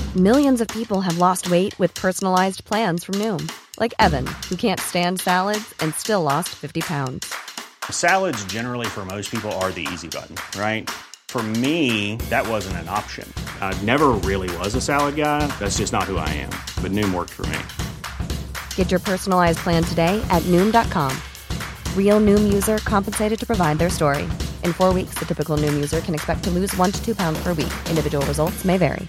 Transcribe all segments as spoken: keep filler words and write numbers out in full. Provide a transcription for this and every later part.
Millions of people have lost weight with personalized plans from Noom. Like Evan, who can't stand salads and still lost fifty pounds. Salads generally for most people are the easy button, right? For me, that wasn't an option. I never really was a salad guy. That's just not who I am. But Noom worked for me. Get your personalized plan today at Noom dot com. Real Noom user compensated to provide their story. In four weeks, the typical Noom user can expect to lose one to two pounds per week. Individual results may vary.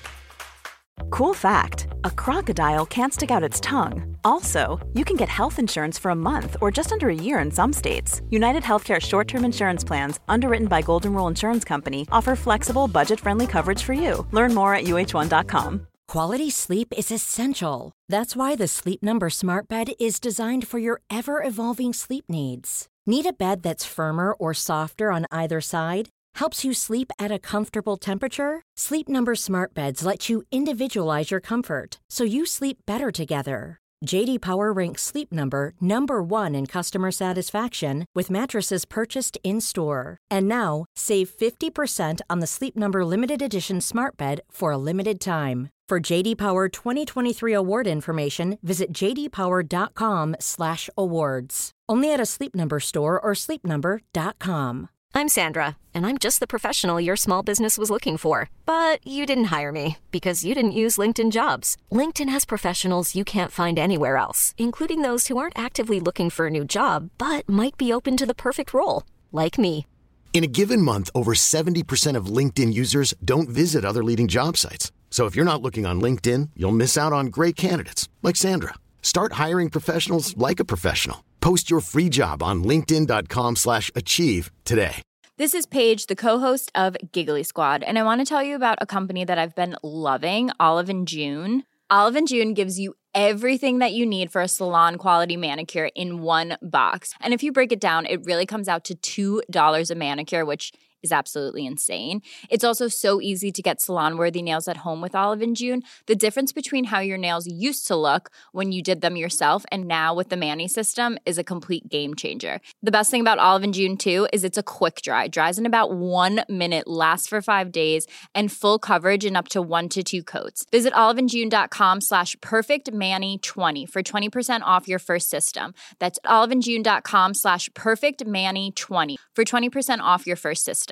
Cool fact, a crocodile can't stick out its tongue. Also, you can get health insurance for a month or just under a year in some states. United Healthcare short-term insurance plans, underwritten by Golden Rule Insurance Company, offer flexible, budget-friendly coverage for you. Learn more at U H one dot com. Quality sleep is essential. That's why the Sleep Number Smart Bed is designed for your ever-evolving sleep needs. Need a bed that's firmer or softer on either side? Helps you sleep at a comfortable temperature? Sleep Number Smart Beds let you individualize your comfort, so you sleep better together. J D Power ranks Sleep Number number one in customer satisfaction with mattresses purchased in-store. And now, save fifty percent on the Sleep Number Limited Edition Smart Bed for a limited time. For J D Power twenty twenty-three award information, visit j d power dot com slash awards. Only at a Sleep Number store or sleep number dot com. I'm Sandra, and I'm just the professional your small business was looking for. But you didn't hire me because you didn't use LinkedIn Jobs. LinkedIn has professionals you can't find anywhere else, including those who aren't actively looking for a new job, but might be open to the perfect role, like me. In a given month, over seventy percent of LinkedIn users don't visit other leading job sites. So if you're not looking on LinkedIn, you'll miss out on great candidates like Sandra. Start hiring professionals like a professional. Post your free job on linkedin dot com slash achieve today. This is Paige, the co-host of Giggly Squad, and I want to tell you about a company that I've been loving, Olive and June. Olive and June gives you everything that you need for a salon-quality manicure in one box. And if you break it down, it really comes out to two dollars a manicure, which is absolutely insane. It's also so easy to get salon-worthy nails at home with Olive and June. The difference between how your nails used to look when you did them yourself and now with the Mani system is a complete game changer. The best thing about Olive and June, too, is it's a quick dry. Dries in about one minute, lasts for five days, and full coverage in up to one to two coats. Visit oliveandjune.com slash perfectmani20 for twenty percent off your first system. That's oliveandjune.com slash perfectmani20 for twenty percent off your first system.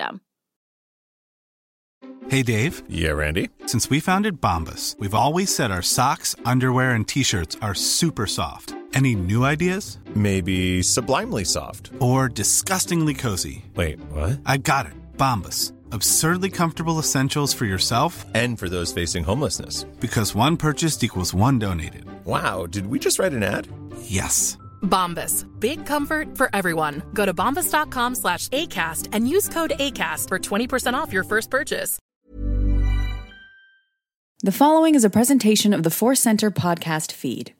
Hey, Dave. Yeah, Randy. Since we founded Bombas, we've always said our socks, underwear, and T-shirts are super soft. Any new ideas? Maybe sublimely soft. Or disgustingly cozy. Wait, what? I got it. Bombas. Absurdly comfortable essentials for yourself and for those facing homelessness. Because one purchased equals one donated. Wow, did we just write an ad? Yes. Bombas. Big comfort for everyone. Go to bombas.com slash ACAST and use code ACAST for twenty percent off your first purchase. The following is a presentation of the Force Center podcast feed.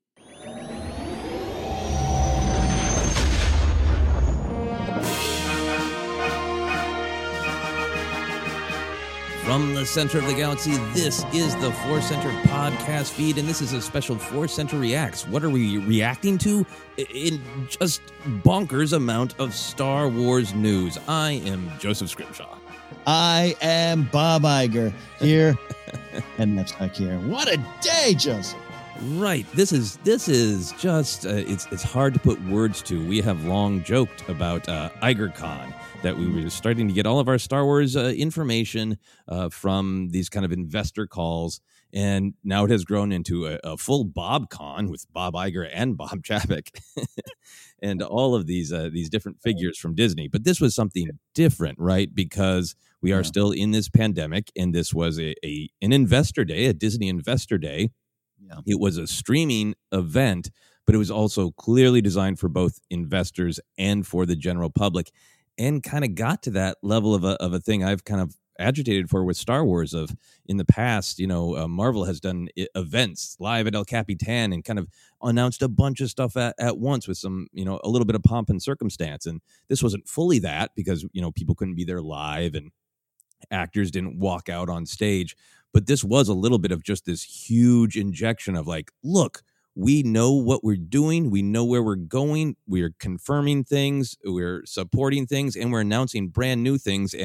From the center of the galaxy, this is the Force Center podcast feed, and this is a special Force Center Reacts. What are we reacting to? In just bonkers amount of Star Wars news. I am Joseph Scrimshaw. I am Bob Iger, here and Nepstuck here. What a day, Joseph! Right. This is this is just, uh, it's it's hard to put words to. We have long joked about uh, IgerCon, that we were starting to get all of our Star Wars uh, information uh, from these kind of investor calls. And now it has grown into a, a full BobCon with Bob Iger and Bob Chapek and all of these uh, these different figures from Disney. But this was something different, right? Because we are yeah. still in this pandemic, and this was a, a an investor day, a Disney investor day. Yeah. It was a streaming event, but it was also clearly designed for both investors and for the general public, and kind of got to that level of a of a thing I've kind of agitated for with Star Wars. Of in the past, you know, uh, Marvel has done I- events live at El Capitan and kind of announced a bunch of stuff at, at once with some, you know, a little bit of pomp and circumstance. And this wasn't fully that because, you know, people couldn't be there live and actors didn't walk out on stage. But this was a little bit of just this huge injection of like, look, we know what we're doing. We know where we're going. We're confirming things. We're supporting things, and we're announcing brand new things. And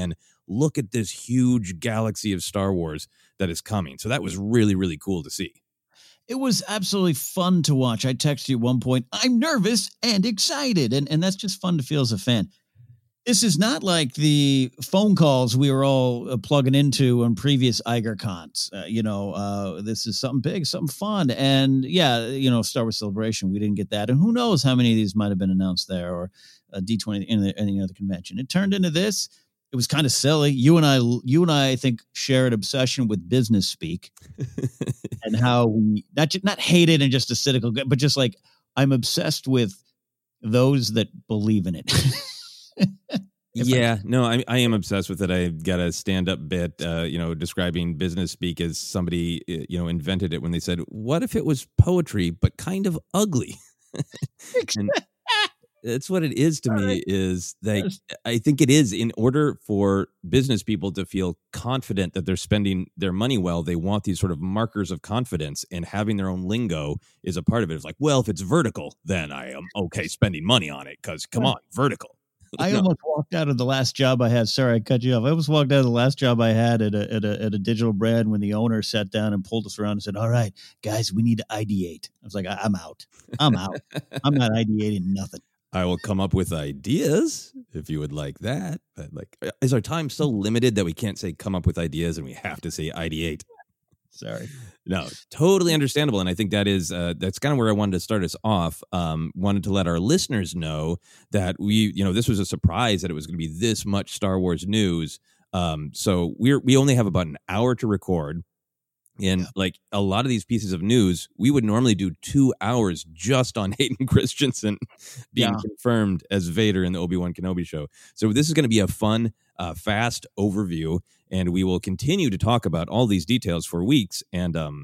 look at this huge galaxy of Star Wars that is coming. So that was really, really cool to see. It was absolutely fun to watch. I texted you at one point, I'm nervous and excited. And, and that's just fun to feel as a fan. This is not like the phone calls we were all uh, plugging into on previous Iger cons. Uh, you know, uh, this is something big, something fun. And yeah, you know, Star Wars Celebration, we didn't get that. And who knows how many of these might have been announced there, or uh, D twenty in the, any other convention. It turned into this. It was kind of silly. You and I, you and I, I think, share an obsession with business speak and how we not just, not hate it and just a cynical, but just like I'm obsessed with those that believe in it. Yeah, no, I, I am obsessed with it. I got a stand-up bit, uh, you know, describing business speak as somebody, you know, invented it when they said, "What if it was poetry but kind of ugly?" And that's what it is to me. Is like I think it is, in order for business people to feel confident that they're spending their money well, they want these sort of markers of confidence, and having their own lingo is a part of it. It's like, well, if it's vertical, then I am okay spending money on it because come on, vertical. I No. almost walked out of the last job I had. Sorry, I cut you off. I almost walked out of the last job I had at a, at a, at a digital brand when the owner sat down and pulled us around and said, all right, guys, we need to ideate. I was like, I- I'm out. I'm out. I'm not ideating nothing. I will come up with ideas if you would like that. But like, is our time so limited that we can't say come up with ideas and we have to say ideate? Sorry. No, totally understandable. And I think that is, uh, that's kind of where I wanted to start us off. Um, wanted to let our listeners know that we, you know, this was a surprise that it was going to be this much Star Wars news. Um, so we're, we only have about an hour to record. And yeah. like a lot of these pieces of news, we would normally do two hours just on Hayden Christensen being yeah. confirmed as Vader in the Obi-Wan Kenobi show. So this is going to be a fun, uh, fast overview, and we will continue to talk about all these details for weeks and um,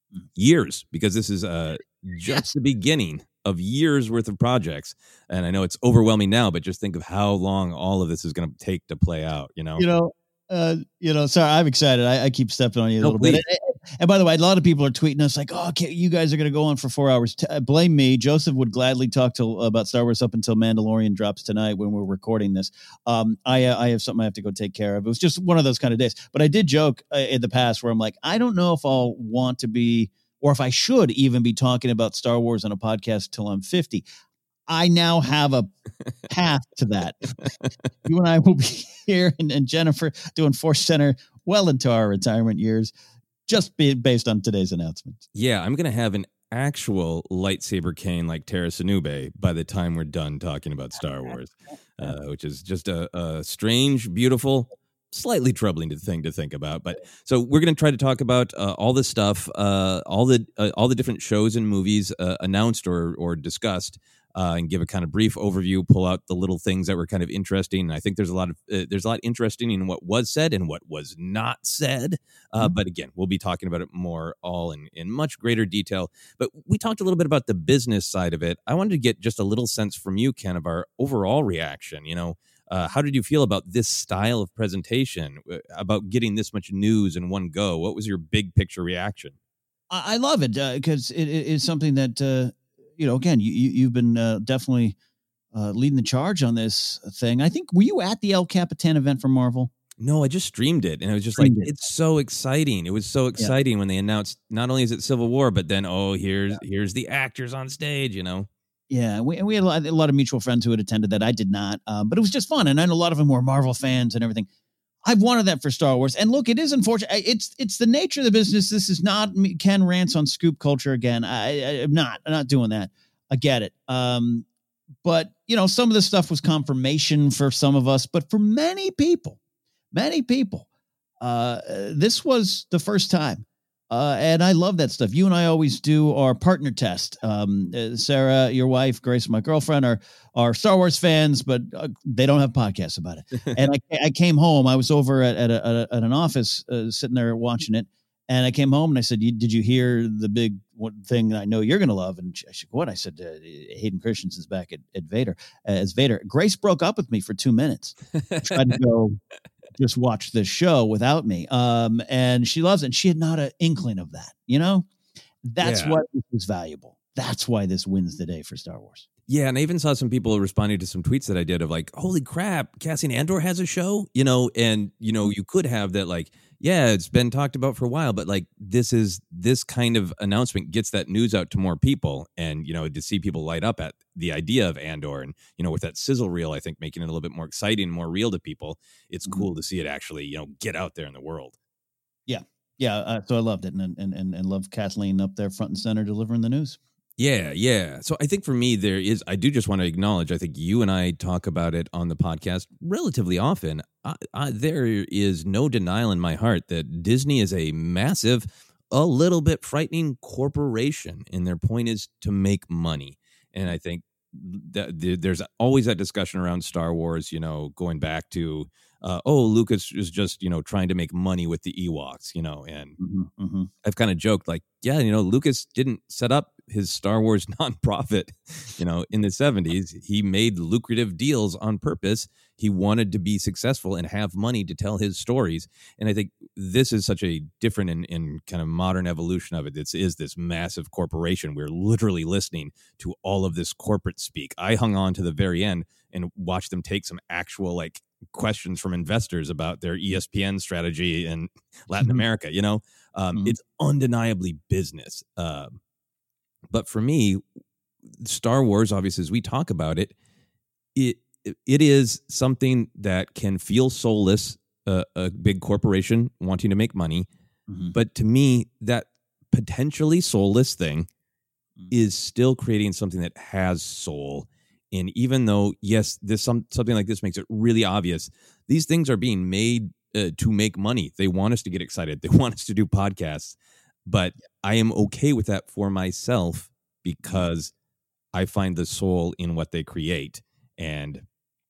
years, because this is uh, just the beginning of years worth of projects. And I know it's overwhelming now, but just think of how long all of this is going to take to play out, you know? You know, Uh, you know, sorry, I'm excited. I, I keep stepping on you a No, little please. bit. And, and by the way, a lot of people are tweeting us like, "Oh, okay, you guys are going to go on for four hours." T- blame me. Joseph would gladly talk to about Star Wars up until Mandalorian drops tonight when we're recording this. Um, I uh, I have something I have to go take care of. It was just one of those kind of days. But I did joke uh, in the past where I'm like, I don't know if I'll want to be, or if I should even be talking about Star Wars on a podcast till I'm fifty. I now have a path to that. You and I will be here, and, and Jennifer doing Force Center well into our retirement years, just be, based on today's announcement. Yeah, I'm going to have an actual lightsaber cane like Tara Sinube by the time we're done talking about Star Wars, uh, which is just a, a strange, beautiful, slightly troubling thing to think about. But so we're going to try to talk about uh, all this stuff, uh, all the uh, all the different shows and movies uh, announced or or discussed. Uh, and give a kind of brief overview, pull out the little things that were kind of interesting. And I think there's a lot of uh, there's a lot interesting in what was said and what was not said. Uh, mm-hmm. But again, we'll be talking about it more all in, in much greater detail. But we talked a little bit about the business side of it. I wanted to get just a little sense from you, Ken, of our overall reaction. You know, uh, how did you feel about this style of presentation, about getting this much news in one go? What was your big picture reaction? I, I love it because uh, it, it is something that. Uh... You know, again, you, you've been uh, definitely uh, leading the charge on this thing. I think, were you at the El Capitan event for Marvel? No, I just streamed it. And I was just Streamed like, it. it's so exciting. It was so exciting yeah. when they announced, not only is it Civil War, but then, oh, here's yeah. here's the actors on stage, you know? Yeah, we, we had a lot, a lot of mutual friends who had attended that. I did not, um, but it was just fun. And I know a lot of them were Marvel fans and everything. I've wanted that for Star Wars. And look, it is unfortunate. It's it's the nature of the business. This is not me, Ken rants on scoop culture again. I, I, I'm not. I'm not doing that. I get it. Um, but, you know, some of this stuff was confirmation for some of us. But for many people, many people, uh, this was the first time. Uh, and I love that stuff. You and I always do our partner test. Um, uh, Sarah, your wife, Grace, my girlfriend, are are Star Wars fans, but uh, they don't have podcasts about it. And I, I came home. I was over at at, a, at an office uh, sitting there watching it. And I came home and I said, did you hear the big one thing that I know you're going to love? And she said, what? I said, uh, Hayden Christensen's back at, at Vader, uh, as Vader. Grace broke up with me for two minutes. Tried to go just watch this show without me. Um, and she loves it. And she had not an inkling of that. You know, that's yeah. what was valuable. That's why this wins the day for Star Wars. Yeah, and I even saw some people responding to some tweets that I did of like, holy crap, Cassian Andor has a show, you know, and, you know, you could have that like, yeah, it's been talked about for a while, but like this is this kind of announcement gets that news out to more people. And, you know, to see people light up at the idea of Andor and, you know, with that sizzle reel, I think making it a little bit more exciting, more real to people, it's mm-hmm. cool to see it actually, you know, get out there in the world. Yeah. Yeah. Uh, so I loved it and, and, and, and loved Kathleen up there front and center delivering the news. Yeah, yeah. So I think for me, there is, I do just want to acknowledge, I think you and I talk about it on the podcast relatively often. I, I, there is no denial in my heart that Disney is a massive, a little bit frightening corporation, and their point is to make money. And I think that there's always that discussion around Star Wars, you know, going back to, uh, oh, Lucas is just, you know, trying to make money with the Ewoks, you know, and mm-hmm, mm-hmm. I've kind of joked like, yeah, you know, Lucas didn't set up his Star Wars nonprofit, you know, in the seventies. He made lucrative deals on purpose. He wanted to be successful and have money to tell his stories. And I think this is such a different and, and kind of modern evolution of it. This is this massive corporation. We're literally listening to all of this corporate speak. I hung on to the very end and watched them take some actual like questions from investors about their E S P N strategy in Latin America. You know, um, mm-hmm. it's undeniably business. Uh, but for me, Star Wars, obviously, as we talk about it, it it is something that can feel soulless, uh, a big corporation wanting to make money. Mm-hmm. But to me, that potentially soulless thing mm-hmm. is still creating something that has soul. And even though, yes, this some something like this makes it really obvious, these things are being made uh, to make money. They want us to get excited. They want us to do podcasts. But I am okay with that for myself because I find the soul in what they create. And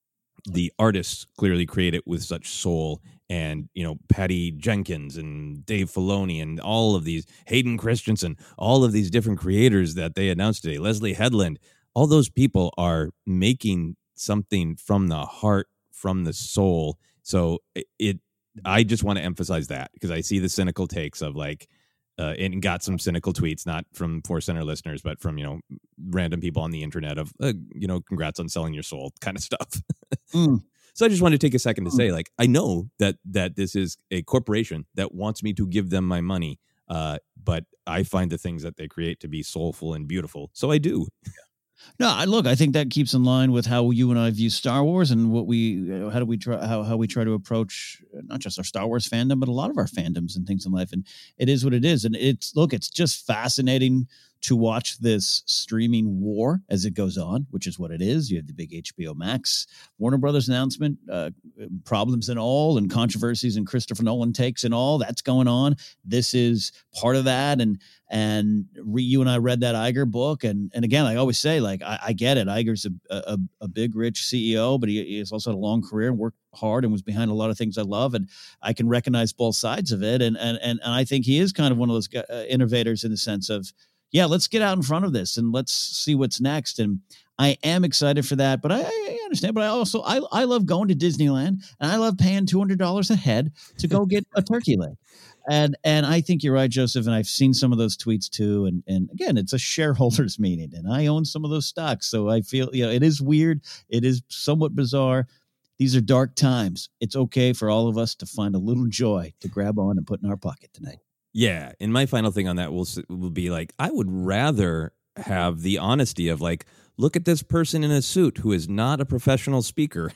the artists clearly create it with such soul. And, you know, Patty Jenkins and Dave Filoni and all of these, Hayden Christensen, all of these different creators that they announced today, Leslie Headland, all those people are making something from the heart, from the soul. So it, it I just want to emphasize that because I see the cynical takes of like, uh, and got some cynical tweets, not from Force Center listeners, but from, you know, random people on the internet of, uh, you know, congrats on selling your soul kind of stuff. mm. So I just wanted to take a second to mm. say, like, I know that that this is a corporation that wants me to give them my money, uh, but I find the things that they create to be soulful and beautiful. So I do. No, I look, I think that keeps in line with how you and I view Star Wars and what we, you know, how do we try, how, how we try to approach not just our Star Wars fandom, but a lot of our fandoms and things in life. And it is what it is. And it's, look, it's just fascinating to watch this streaming war as it goes on, which is what it is. You have the big H B O Max, Warner Brothers announcement, uh, problems and all, and controversies and Christopher Nolan takes and all that's going on. This is part of that. And, and re, you and I read that Iger book. And, and again, I always say, like, I, I get it. Iger's a, a, a big, rich C E O, but he, he has also had a long career and worked hard and was behind a lot of things I love. And I can recognize both sides of it. And, and, and, and I think he is kind of one of those uh, innovators in the sense of, yeah, let's get out in front of this and let's see what's next. And I am excited for that, but I, I understand. But I also, I, I love going to Disneyland and I love paying two hundred dollars a head to go get a turkey leg. And, and I think you're right, Joseph. And I've seen some of those tweets too. And, and again, it's a shareholders meeting and I own some of those stocks. So I feel, you know, it is weird. It is somewhat bizarre. These are dark times. It's okay for all of us to find a little joy to grab on and put in our pocket tonight. Yeah, and my final thing on that will will be like, I would rather have the honesty of like, look at this person in a suit who is not a professional speaker,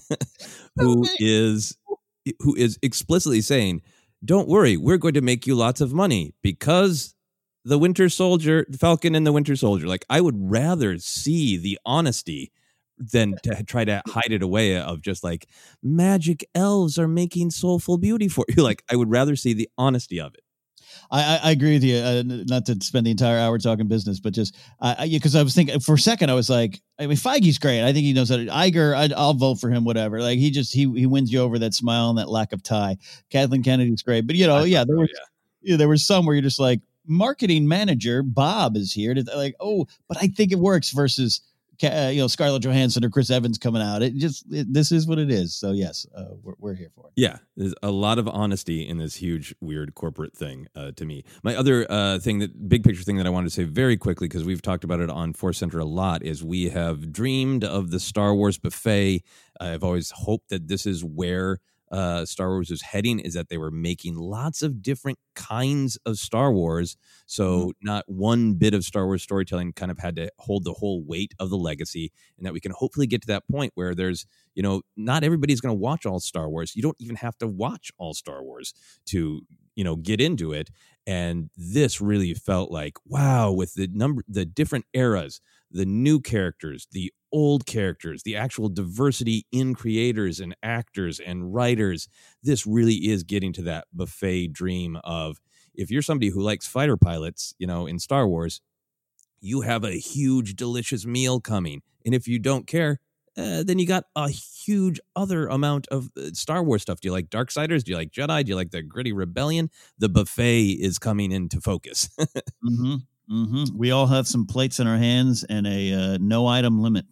who is who is explicitly saying, don't worry, we're going to make you lots of money because the Winter Soldier, Falcon and the Winter Soldier. Like, I would rather see the honesty than to try to hide it away of just like, magic elves are making soulful beauty for you. Like, I would rather see the honesty of it. I, I agree with you. Uh, not to spend the entire hour talking business, but just uh, because I was thinking for a second, I was like, I mean, Feige's great. I think he knows how to. Iger, I'd, I'll vote for him. Whatever. Like he just he he wins you over that smile and that lack of tie. Kathleen Kennedy's great, but you know, yeah, there was yeah. yeah, there was some where you're just like, marketing manager Bob is here to like, oh, but I think it works versus uh, you know, Scarlett Johansson or Chris Evans coming out. It just it, this is what it is. So yes, uh, we're we're here for it. Yeah, there's a lot of honesty in this huge, weird corporate thing uh, to me. My other uh, thing, that big picture thing that I wanted to say very quickly, because we've talked about it on Force Center a lot, is we have dreamed of the Star Wars buffet. I've always hoped that this is where uh, Star Wars was heading, is that they were making lots of different kinds of Star Wars. So mm-hmm. not one bit of Star Wars storytelling kind of had to hold the whole weight of the legacy, and that we can hopefully get to that point where there's, you know, not everybody's going to watch all Star Wars. You don't even have to watch all Star Wars to, you know, get into it. And this really felt like, wow, with the number, the different eras, the new characters, the old characters, the actual diversity in creators and actors and writers. This really is getting to that buffet dream of, if you're somebody who likes fighter pilots, you know, in Star Wars, you have a huge, delicious meal coming. And if you don't care, uh, then you got a huge other amount of Star Wars stuff. Do you like Darksiders? Do you like Jedi? Do you like the gritty rebellion? The buffet is coming into focus. mm-hmm. Mm-hmm. We all have some plates in our hands and a uh, no item limit.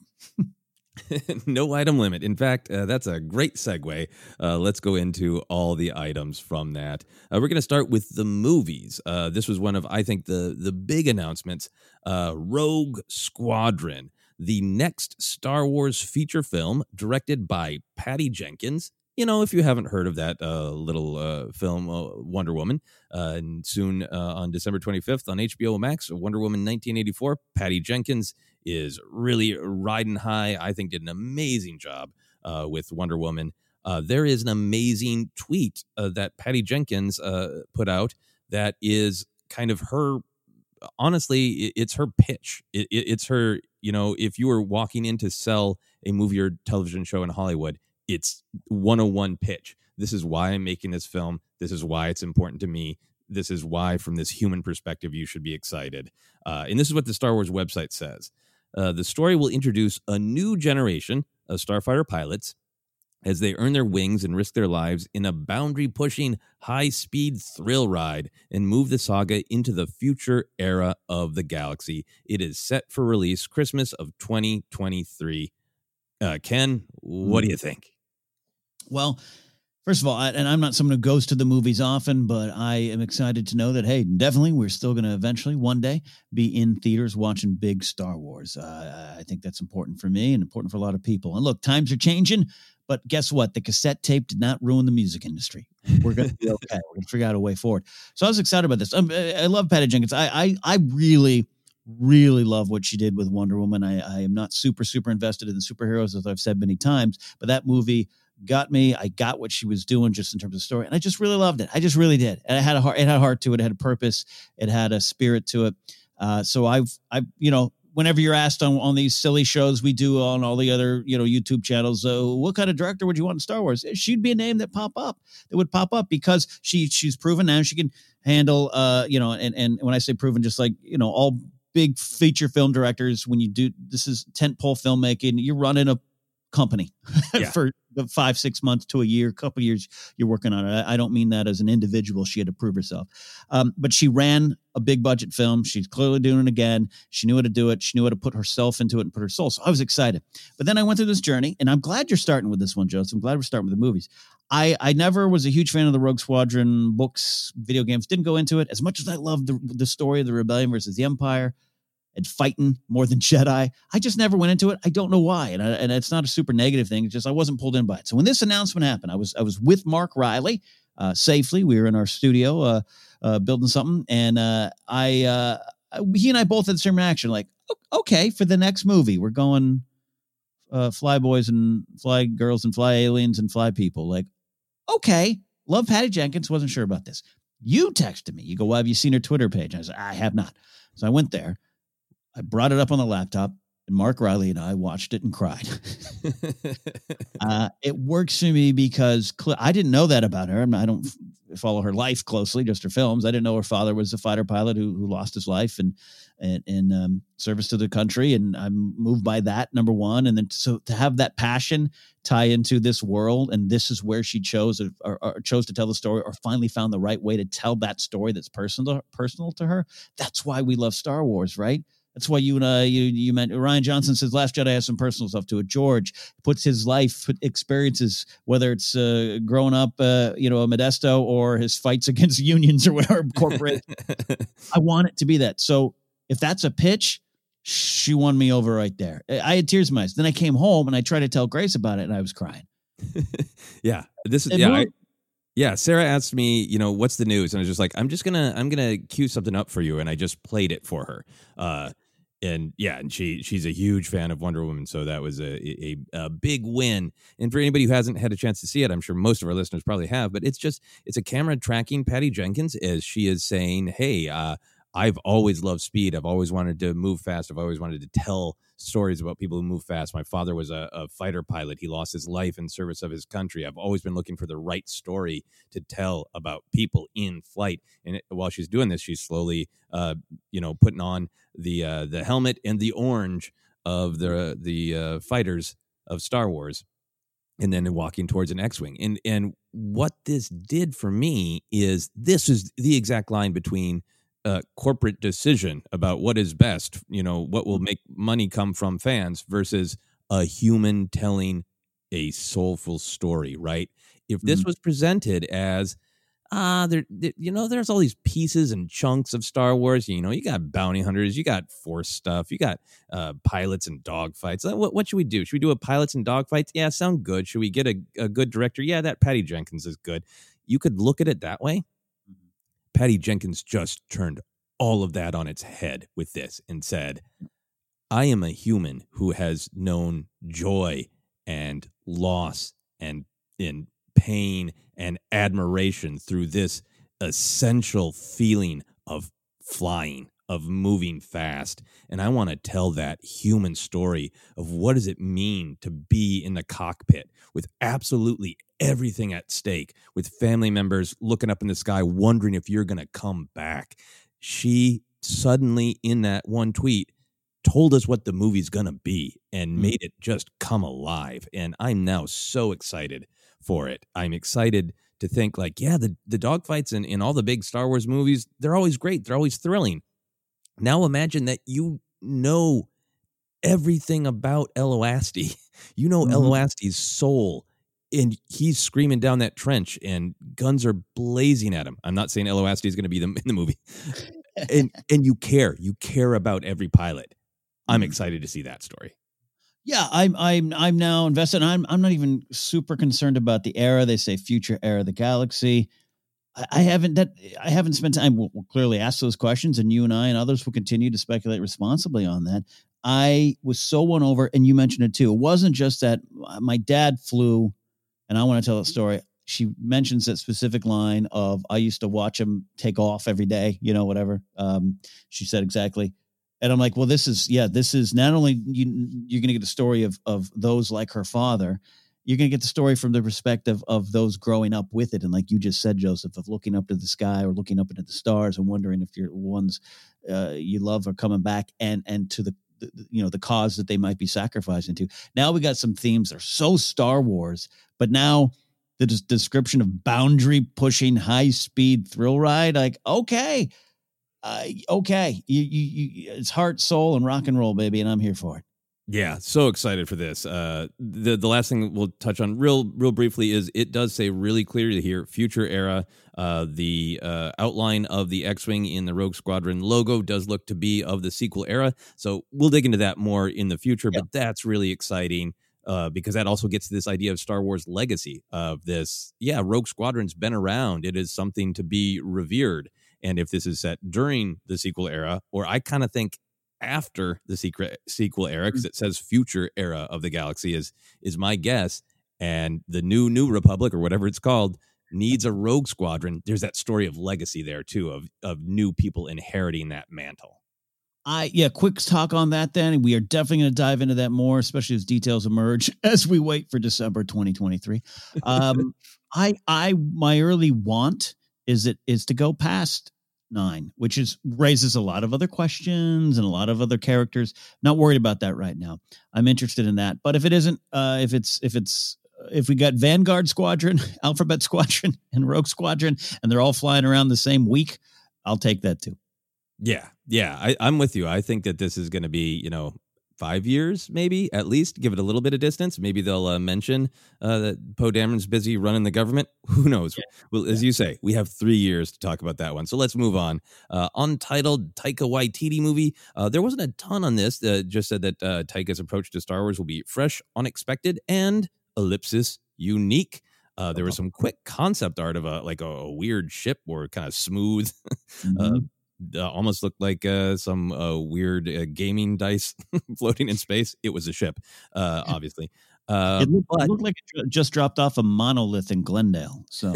No item limit. In fact, uh, that's a great segue. Uh, let's go into all the items from that. Uh, we're going to start with the movies. Uh, this was one of, I think, the the big announcements. Uh, Rogue Squadron, the next Star Wars feature film directed by Patty Jenkins. You know, if you haven't heard of that uh, little uh, film, uh, Wonder Woman, uh, and soon uh, on December twenty-fifth on H B O Max, Wonder Woman nineteen eighty-four, Patty Jenkins is really riding high. I think did an amazing job uh, with Wonder Woman. Uh, there is an amazing tweet uh, that Patty Jenkins uh, put out that is kind of her, honestly, it's her pitch. It, it, it's her, you know, if you were walking in to sell a movie or television show in Hollywood, it's one oh one pitch. This is why I'm making this film. This is why it's important to me. This is why, from this human perspective, you should be excited. Uh, and this is what the Star Wars website says. Uh, the story will introduce a new generation of starfighter pilots as they earn their wings and risk their lives in a boundary-pushing, high-speed thrill ride and move the saga into the future era of the galaxy. It is set for release Christmas of twenty twenty-three. Uh, Ken, what do you think? Well, first of all, I, and I'm not someone who goes to the movies often, but I am excited to know that, hey, definitely we're still going to eventually one day be in theaters watching big Star Wars. Uh, I think that's important for me and important for a lot of people. And look, times are changing, but guess what? The cassette tape did not ruin the music industry. We're going to be okay. We're going to figure out a way forward. So I was excited about this. Um, I love Patty Jenkins. I, I, I really... really love what she did with Wonder Woman. I, I am not super, super invested in the superheroes, as I've said many times, but that movie got me. I got what she was doing just in terms of story, and I just really loved it. I just really did. And it had a heart, it had a heart to it. It had a purpose. It had a spirit to it. Uh, so I've, I, you know, whenever you're asked on, on these silly shows we do on all the other, you know, YouTube channels, uh, what kind of director would you want in Star Wars? She'd be a name that pop up, that would pop up because she, she's proven now she can handle, uh, you know, and, and when I say proven, just like, you know, all big feature film directors, when you do, this is tentpole filmmaking, you're running a company yeah. for the five, six months to a year, couple years you're working on it. I, I don't mean that as an individual. She had to prove herself. Um, but she ran a big budget film. She's clearly doing it again. She knew how to do it. She knew how to put herself into it and put her soul. So I was excited. But then I went through this journey, and I'm glad you're starting with this one, Joseph. I'm glad we're starting with the movies. I, I never was a huge fan of the Rogue Squadron books, video games, didn't go into it. As much as I loved the, the story of the Rebellion versus the Empire and fighting more than Jedi, I just never went into it. I don't know why. And, I, and it's not a super negative thing. It's just I wasn't pulled in by it. So when this announcement happened, I was I was with Mark Riley uh, safely. We were in our studio uh, uh, building something. And uh, I uh, he and I both had the same reaction, like, okay, for the next movie, we're going uh, fly boys and fly girls and fly aliens and fly people. Like, okay, love Patty Jenkins. Wasn't sure about this. You texted me. You go, well, have you seen her Twitter page? And I said, I have not. So I went there. I brought it up on the laptop, and Mark Riley and I watched it and cried. uh, it works for me because cl- I didn't know that about her. I'm not, I don't f- follow her life closely, just her films. I didn't know her father was a fighter pilot who, who lost his life and and in um, service to the country, and I'm moved by that, number one. And then so to have that passion tie into this world, and this is where she chose or, or chose to tell the story, or finally found the right way to tell that story that's personal personal to her. That's why we love Star Wars, right? That's why you and uh, you you meant Ryan Johnson says Last Jedi has some personal stuff to it. George puts his life experiences, whether it's uh, growing up, uh, you know, a Modesto or his fights against unions or whatever corporate. I want it to be that. So if that's a pitch, she won me over right there. I had tears in my eyes. Then I came home and I tried to tell Grace about it, and I was crying. yeah, this is It yeah. moved. I, Yeah, Sarah asked me, you know, what's the news? And I was just like, I'm just gonna, I'm gonna cue something up for you, and I just played it for her. Uh, and yeah, and she, she's a huge fan of Wonder Woman, so that was a, a, a big win. And for anybody who hasn't had a chance to see it, I'm sure most of our listeners probably have, but it's just, it's a camera tracking Patty Jenkins as she is saying, hey, uh, I've always loved speed. I've always wanted to move fast. I've always wanted to tell stories about people who move fast. My father was a, a fighter pilot. He lost his life in service of his country. I've always been looking for the right story to tell about people in flight. And it, while she's doing this, she's slowly, uh, you know, putting on the uh, the helmet and the orange of the the uh, fighters of Star Wars, and then walking towards an X-wing. And and what this did for me is this is the exact line between Uh, corporate decision about what is best, you know, what will make money come from fans versus a human telling a soulful story, right? If this mm-hmm. was presented as, ah, uh, there, there, you know, there's all these pieces and chunks of Star Wars, you know, you got bounty hunters, you got Force stuff, you got uh, pilots and dogfights. What, what should we do? Should we do a pilots and dogfights? Yeah, sound good. Should we get a, a good director? Yeah, that Patty Jenkins is good. You could look at it that way. Patty Jenkins just turned all of that on its head with this and said, I am a human who has known joy and loss and in pain and admiration through this essential feeling of flying, of moving fast. And I want to tell that human story of what does it mean to be in the cockpit with absolutely everything at stake, with family members looking up in the sky, wondering if you're going to come back. She suddenly, in that one tweet, told us what the movie's going to be and mm-hmm. made it just come alive. And I'm now so excited for it. I'm excited to think like, yeah, the, the dogfights in, in all the big Star Wars movies, they're always great. They're always thrilling. Now imagine that you know everything about Eloasti. You know mm-hmm. Eloasti's soul. And he's screaming down that trench, and guns are blazing at him. I'm not saying Eloasti is going to be the, in the movie, and and you care, you care about every pilot. I'm excited to see that story. Yeah, I'm I'm I'm now invested. I'm I'm not even super concerned about the era. They say future era of the galaxy. I, I haven't that I haven't spent time. We'll, we'll clearly ask those questions, and you and I and others will continue to speculate responsibly on that. I was so won over, and you mentioned it too. It wasn't just that my dad flew. And I want to tell that story. She mentions that specific line of, I used to watch him take off every day, you know, whatever. Um, she said exactly. And I'm like, well, this is, yeah, this is not only you, you're going to get the story of, of those like her father, you're going to get the story from the perspective of those growing up with it. And like you just said, Joseph, of looking up to the sky or looking up into the stars and wondering if your ones uh, you love are coming back and, and to the, the, you know, the cause that they might be sacrificing to. Now we got some themes that are so Star Wars, but now the des- description of boundary pushing high speed thrill ride, like, okay, uh, okay. You, you, you, it's heart, soul, and rock and roll, baby. And I'm here for it. Yeah, so excited for this. Uh, the the last thing we'll touch on real real briefly is it does say really clearly here, future era. Uh, the uh, outline of the X-Wing in the Rogue Squadron logo does look to be of the sequel era. So we'll dig into that more in the future, yep. But that's really exciting uh, because that also gets to this idea of Star Wars legacy of this. Yeah, Rogue Squadron's been around. It is something to be revered. And if this is set during the sequel era, or I kind of think after the secret sequel era, because it says future era of the galaxy is is my guess, and the new New Republic or whatever it's called needs a Rogue Squadron. There's that story of legacy there too, of of new people inheriting that mantle. I yeah, quick talk on that then. We are definitely going to dive into that more, especially as details emerge as we wait for December twenty twenty-three. Um, I I my early want is it is to go past nine, which is raises a lot of other questions and a lot of other characters. Not worried about that right now. I'm interested in that. But if it isn't, uh, if it's if it's if we got Vanguard Squadron, Alphabet Squadron, and Rogue Squadron, and they're all flying around the same week, I'll take that too. Yeah, yeah, I, I'm with you. I think that this is going to be, you know, five years, maybe at least. Give it a little bit of distance. Maybe they'll uh, mention uh, that Poe Dameron's busy running the government. Who knows? Yeah. Well, as yeah. you say, we have three years to talk about that one. So let's move on. Uh, untitled Taika Waititi movie. Uh, there wasn't a ton on this. Uh, just said that uh, Taika's approach to Star Wars will be fresh, unexpected, and ellipsis unique. Uh, there was some quick concept art of a like a, a weird ship or kind of smooth. Mm-hmm. uh, Uh, almost looked like uh, some uh, weird uh, gaming dice floating in space. It was a ship, uh, obviously. Uh, it, looked, but, it looked like it just dropped off a monolith in Glendale. So,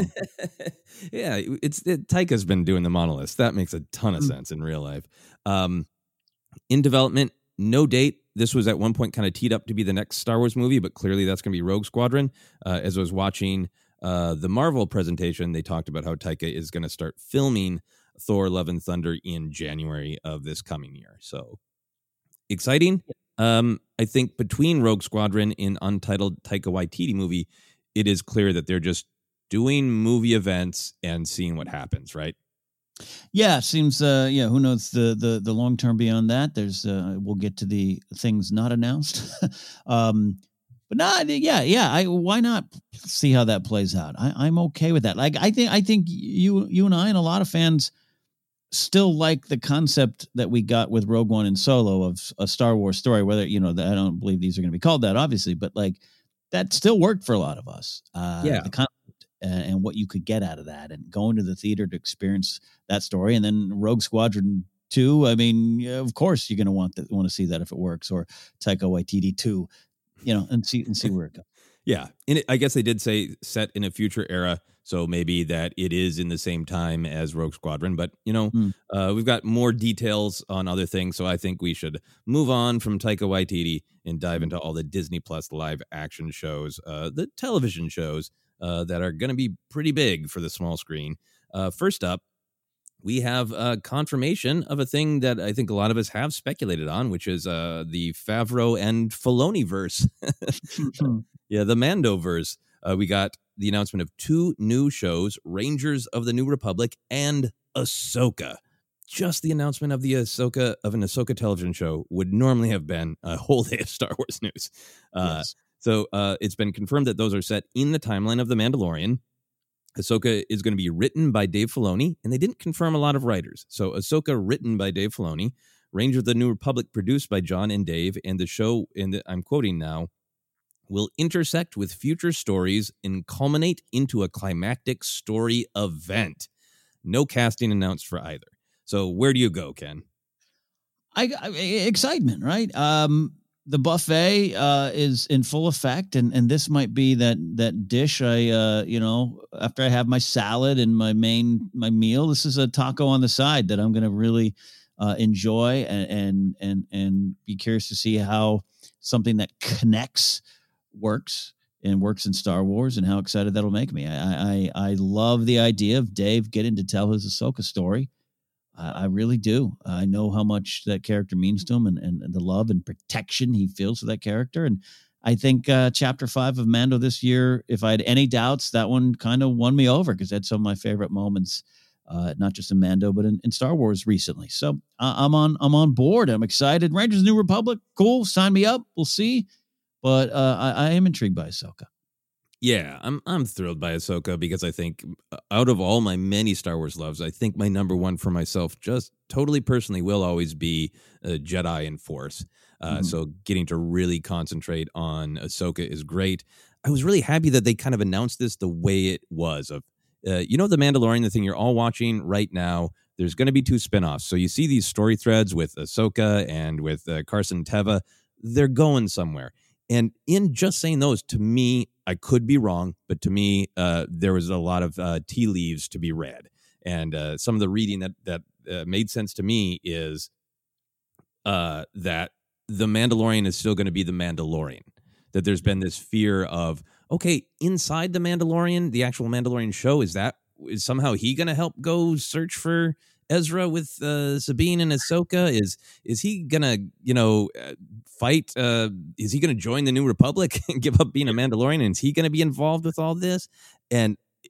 yeah, it's it, Taika's been doing the monoliths. That makes a ton of mm. sense in real life. Um, in development, no date. This was at one point kind of teed up to be the next Star Wars movie, but clearly that's going to be Rogue Squadron. Uh, as I was watching uh, the Marvel presentation, they talked about how Taika is going to start filming Thor Love and Thunder in January of this coming year. So exciting. Um, I think between Rogue Squadron and untitled Taika Waititi movie, it is clear that they're just doing movie events and seeing what happens, right? Yeah, seems uh yeah, who knows the the the long term beyond that. There's uh we'll get to the things not announced. um But no, yeah, yeah. I why not see how that plays out? I, I'm okay with that. Like I think I think you you and I and a lot of fans still like the concept that we got with Rogue One and Solo of a Star Wars story. Whether you know, I don't believe these are going to be called that, obviously, but like that still worked for a lot of us. Uh, yeah, the concept and, and what you could get out of that, and going to the theater to experience that story, and then Rogue Squadron two. I mean, of course, you're going to want to want to see that if it works, or Taika Waititi two. You know, and see and see where it goes. Yeah, and it, I guess they did say set in a future era, so maybe that it is in the same time as Rogue Squadron. But you know, mm. uh, we've got more details on other things, so I think we should move on from Taika Waititi and dive into all the Disney Plus live action shows, uh, the television shows uh, that are going to be pretty big for the small screen. Uh, first up, we have uh, confirmation of a thing that I think a lot of us have speculated on, which is uh, the Favreau and Filoni verse. Yeah, the Mando verse. Uh, we got the announcement of two new shows, Rangers of the New Republic and Ahsoka. Just the announcement of the Ahsoka of an Ahsoka television show would normally have been a whole day of Star Wars news. Uh, yes. So uh, it's been confirmed that those are set in the timeline of The Mandalorian. Ahsoka is going to be written by Dave Filoni, and they didn't confirm a lot of writers. So Ahsoka written by Dave Filoni, Rangers of the New Republic produced by John and Dave, and the show, and I'm quoting now, will intersect with future stories and culminate into a climactic story event. No casting announced for either. So where do you go, Ken? I, I excitement, right? Um, the buffet uh, is in full effect, and, and this might be that that dish I, uh, you know, after I have my salad and my main my meal, this is a taco on the side that I'm going to really uh, enjoy and, and and and be curious to see how something that connects works and works in Star Wars, and how excited that'll make me. I I, I love the idea of Dave getting to tell his Ahsoka story. I really do. I know how much that character means to him, and, and, and the love and protection he feels for that character. And I think uh, chapter five of Mando this year, if I had any doubts, that one kind of won me over, because that's some of my favorite moments, uh, not just in Mando, but in, in Star Wars recently. So uh, I'm on I'm on board. I'm excited. Rangers of the New Republic, cool. Sign me up. We'll see. But uh, I, I am intrigued by Ahsoka. Yeah, I'm I'm thrilled by Ahsoka, because I think out of all my many Star Wars loves, I think my number one for myself, just totally personally, will always be uh, Jedi and Force. Uh, mm-hmm. So getting to really concentrate on Ahsoka is great. I was really happy that they kind of announced this the way it was. Of uh, you know, The Mandalorian, the thing you're all watching right now, there's going to be two spinoffs. So you see these story threads with Ahsoka and with uh, Carson Teva. They're going somewhere. And in just saying those, to me, I could be wrong, but to me, uh, there was a lot of uh, tea leaves to be read. And uh, some of the reading that that uh, made sense to me is uh, that the Mandalorian is still going to be the Mandalorian. That there's been this fear of, okay, inside the Mandalorian, the actual Mandalorian show, is that is somehow he going to help go search for Ezra with uh, Sabine and Ahsoka? Is is he gonna, you know, uh, fight? Uh, is he gonna join the New Republic and give up being a Mandalorian? And is he gonna be involved with all this? And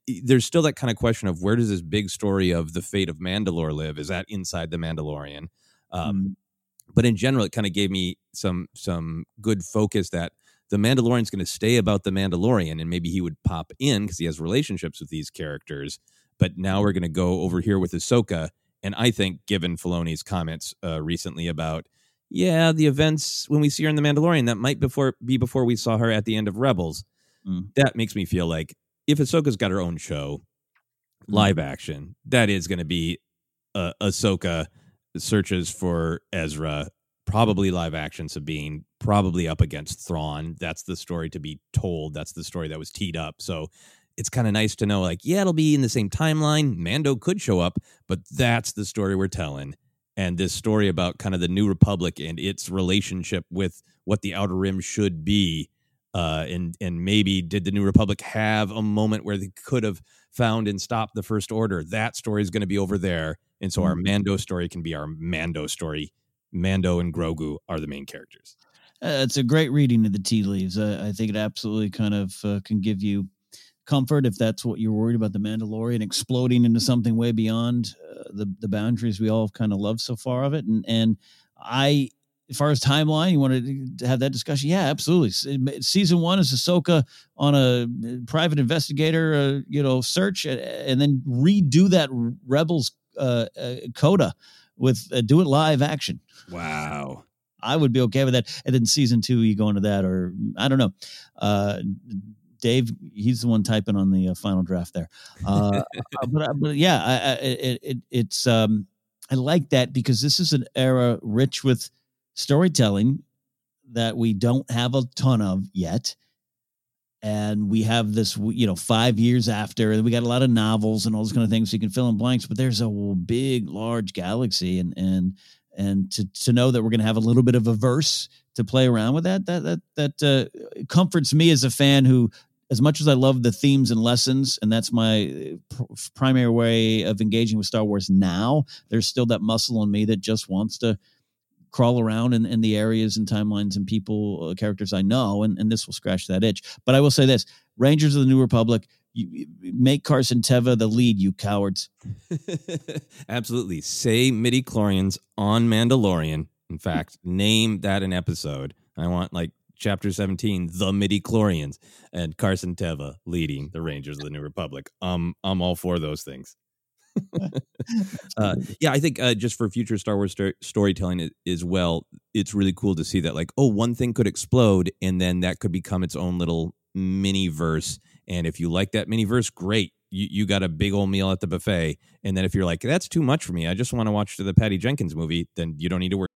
there's still that kind of question of where does this big story of the fate of Mandalore live? Is that inside the Mandalorian? Um, mm. But in general, it kind of gave me some some good focus that the Mandalorian's going to stay about the Mandalorian, and maybe he would pop in because he has relationships with these characters. But now we're going to go over here with Ahsoka, and I think, given Filoni's comments uh, recently about, yeah, the events when we see her in the Mandalorian, that might before be before we saw her at the end of Rebels. Mm. That makes me feel like if Ahsoka's got her own show, live action, that is going to be uh, Ahsoka searches for Ezra, probably live action Sabine, probably up against Thrawn. That's the story to be told. That's the story that was teed up. So it's kind of nice to know, like, yeah, it'll be in the same timeline. Mando could show up, but that's the story we're telling. And this story about kind of the New Republic and its relationship with what the Outer Rim should be. Uh, and and maybe did the New Republic have a moment where they could have found and stopped the First Order? That story is going to be over there. And so our Mando story can be our Mando story. Mando and Grogu are the main characters. Uh, it's a great reading of the tea leaves. Uh, I think it absolutely kind of uh, can give you comfort if that's what you're worried about, the Mandalorian exploding into something way beyond uh, the, the boundaries we all kind of love so far of it. And, and I, as far as timeline, you wanted to have that discussion? Yeah, absolutely. Season one is Ahsoka on a private investigator, uh, you know, search, and then redo that Rebels uh, uh, coda with uh, do it live action. Wow. I would be okay with that. And then season two, you go into that, or I don't know. Uh, Dave, he's the one typing on the uh, final draft there. Uh, but, but yeah, I, I, it, it, it's um, I like that because this is an era rich with storytelling that we don't have a ton of yet. And we have this, you know, five years after, and we got a lot of novels and all those kind of things. So you can fill in blanks, but there's a big, large galaxy. And, and, and to, to know that we're going to have a little bit of a verse to play around with that, that, that, that uh, comforts me as a fan who, as much as I love the themes and lessons, and that's my pr- primary way of engaging with Star Wars now, there's still that muscle in me that just wants to crawl around in, in the areas and timelines and people, uh, characters I know, and, and this will scratch that itch. But I will say this, Rangers of the New Republic, you, you make Carson Teva the lead, you cowards. Absolutely. Say midi-chlorians on Mandalorian. In fact, name that an episode. I want, like, Chapter seventeen, the midi-chlorians, and Carson Teva leading the Rangers of the New Republic. Um, I'm all for those things. uh, yeah, I think uh, just for future Star Wars sto- storytelling as well, it's really cool to see that, like, oh, one thing could explode, and then that could become its own little mini verse. And if you like that mini verse, great. You you got a big old meal at the buffet. And then if you're like, that's too much for me, I just want to watch the Patty Jenkins movie, then you don't need to worry.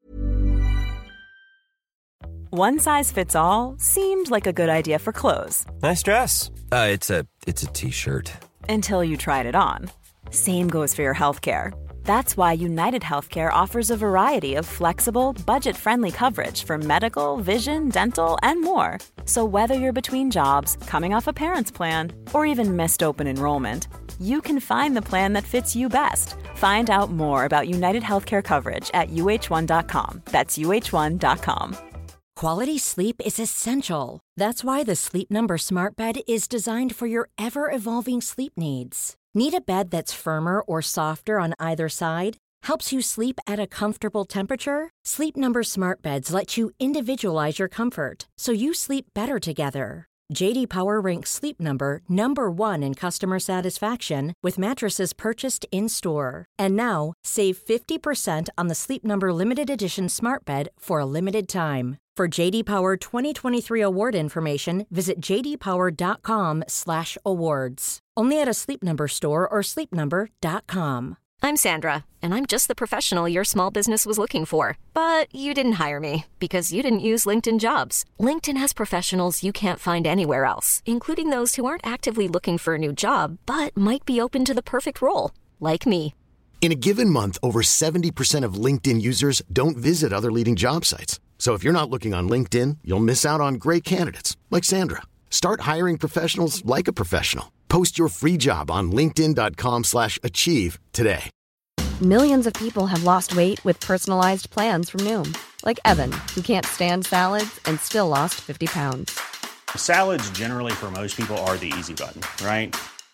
One size fits all seemed like a good idea for clothes. Nice dress. Uh, it's a it's a t-shirt. Until you tried it on. Same goes for your healthcare. That's why United Healthcare offers a variety of flexible, budget-friendly coverage for medical, vision, dental, and more. So whether you're between jobs, coming off a parent's plan, or even missed open enrollment, you can find the plan that fits you best. Find out more about United Healthcare coverage at U H one dot com. That's U H one dot com. Quality sleep is essential. That's why the Sleep Number Smart Bed is designed for your ever-evolving sleep needs. Need a bed that's firmer or softer on either side? Helps you sleep at a comfortable temperature? Sleep Number Smart Beds let you individualize your comfort, so you sleep better together. J D Power ranks Sleep Number number one in customer satisfaction with mattresses purchased in-store. And now, save fifty percent on the Sleep Number Limited Edition Smart Bed for a limited time. For J D Power twenty twenty-three award information, visit j d power dot com slash awards. Only at a Sleep Number store or sleep number dot com. I'm Sandra, and I'm just the professional your small business was looking for. But you didn't hire me because you didn't use LinkedIn Jobs. LinkedIn has professionals you can't find anywhere else, including those who aren't actively looking for a new job, but might be open to the perfect role, like me. In a given month, over seventy percent of LinkedIn users don't visit other leading job sites. So if you're not looking on LinkedIn, you'll miss out on great candidates like Sandra. Start hiring professionals like a professional. Post your free job on linkedin dot com slash achieve today. Millions of people have lost weight with personalized plans from Noom. Like Evan, who can't stand salads and still lost fifty pounds. Salads generally for most people are the easy button, right?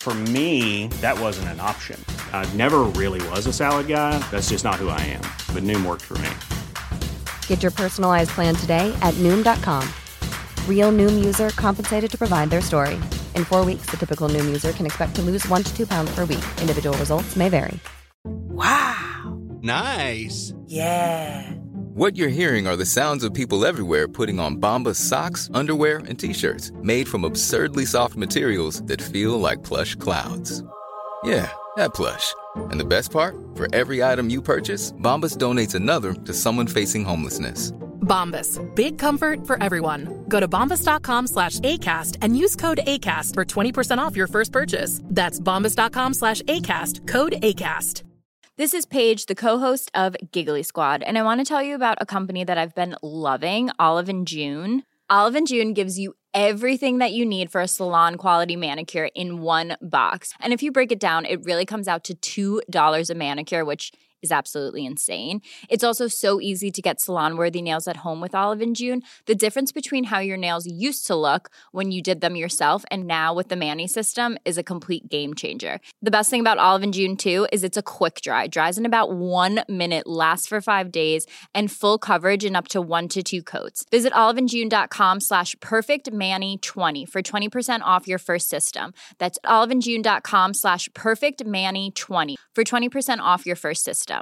For me, that wasn't an option. I never really was a salad guy. That's just not who I am. But Noom worked for me. Get your personalized plan today at Noom dot com. Real Noom user compensated to provide their story. In four weeks, the typical Noom user can expect to lose one to two pounds per week. Individual results may vary. Wow. Nice. Yeah. What you're hearing are the sounds of people everywhere putting on Bombas socks, underwear, and T-shirts made from absurdly soft materials that feel like plush clouds. Yeah, that plush. And the best part? For every item you purchase, Bombas donates another to someone facing homelessness. Bombas. Big comfort for everyone. Go to bombas.com slash ACAST and use code ACAST for twenty percent off your first purchase. That's bombas.com slash ACAST. Code ACAST. This is Paige, the co-host of Giggly Squad, and I want to tell you about a company that I've been loving, Olive and June. Olive and June gives you everything that you need for a salon-quality manicure in one box. And if you break it down, it really comes out to two dollars a manicure, which is absolutely insane. It's also so easy to get salon-worthy nails at home with Olive and June. The difference between how your nails used to look when you did them yourself and now with the Mani system is a complete game changer. The best thing about Olive and June, too, is it's a quick dry. Dries in about one minute, lasts for five days, and full coverage in up to one to two coats. Visit oliveandjune.com slash perfectmani20 for twenty percent off your first system. That's oliveandjune.com slash perfectmani20 for twenty percent off your first system.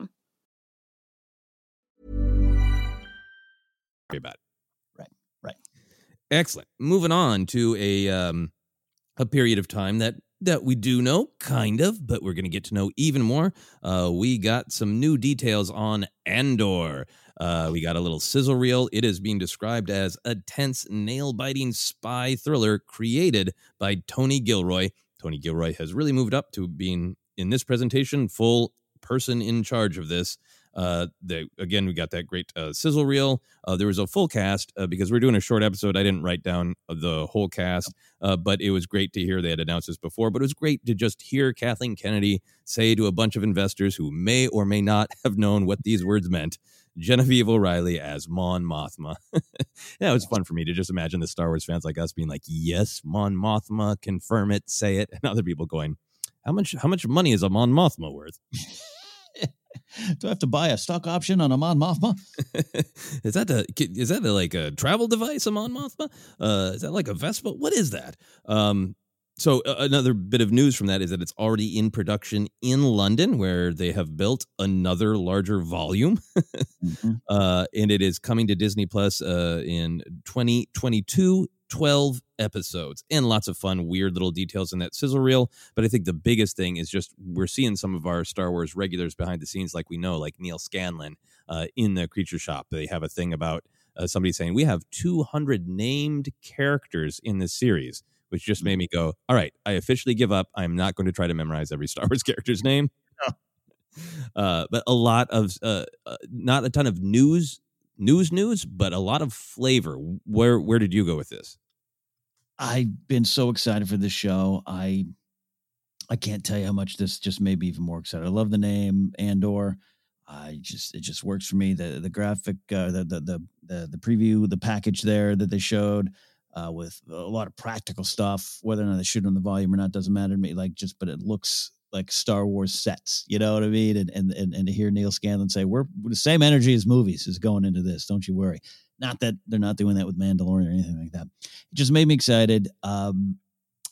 About it. Right, right. Excellent. Moving on to a um, a period of time that that we do know, kind of, but we're going to get to know even more. Uh, we got some new details on Andor. Uh, we got a little sizzle reel. It is being described as a tense, nail-biting spy thriller created by Tony Gilroy. Tony Gilroy has really moved up to being, in this presentation, full person in charge of this. Uh, they, again, we got that great uh, sizzle reel. Uh, there was a full cast uh, because we're doing a short episode. I didn't write down the whole cast, uh, but it was great to hear they had announced this before. But it was great to just hear Kathleen Kennedy say to a bunch of investors who may or may not have known what these words meant, Genevieve O'Reilly as Mon Mothma. Yeah, it was fun for me to just imagine the Star Wars fans like us being like, yes, Mon Mothma, confirm it, say it, and other people going, how much how much money is a Mon Mothma worth? Do I have to buy a stock option on a Mon Mothma? is that a, is that a, like a travel device, a Mon Mothma? Uh, is that like a Vespa? What is that? Um, so uh, another bit of news from that is that it's already in production in London, where they have built another larger volume. mm-hmm. uh, and it is coming to Disney Plus uh, in twenty twenty-two. twelve episodes and lots of fun, weird little details in that sizzle reel. But I think the biggest thing is just we're seeing some of our Star Wars regulars behind the scenes, like we know, like Neil Scanlon uh, in the Creature Shop. They have a thing about uh, somebody saying we have two hundred named characters in this series, which just made me go, all right, I officially give up. I'm not going to try to memorize every Star Wars character's name. No. Uh, but a lot of, uh, uh, not a ton of news News, news, but a lot of flavor. Where where did you go with this? I've been so excited for this show. I I can't tell you how much this just made me even more excited. I love the name Andor. I just it just works for me. The the graphic, uh, the, the the the the preview, the package there that they showed uh, with a lot of practical stuff. Whether or not they shoot on the volume or not doesn't matter to me. Like just, but it looks like Star Wars sets, you know what I mean? And, and, and, and to hear Neil Scanlon say, we're the same energy as movies is going into this. Don't you worry. Not that they're not doing that with Mandalorian or anything like that. It just made me excited. Um,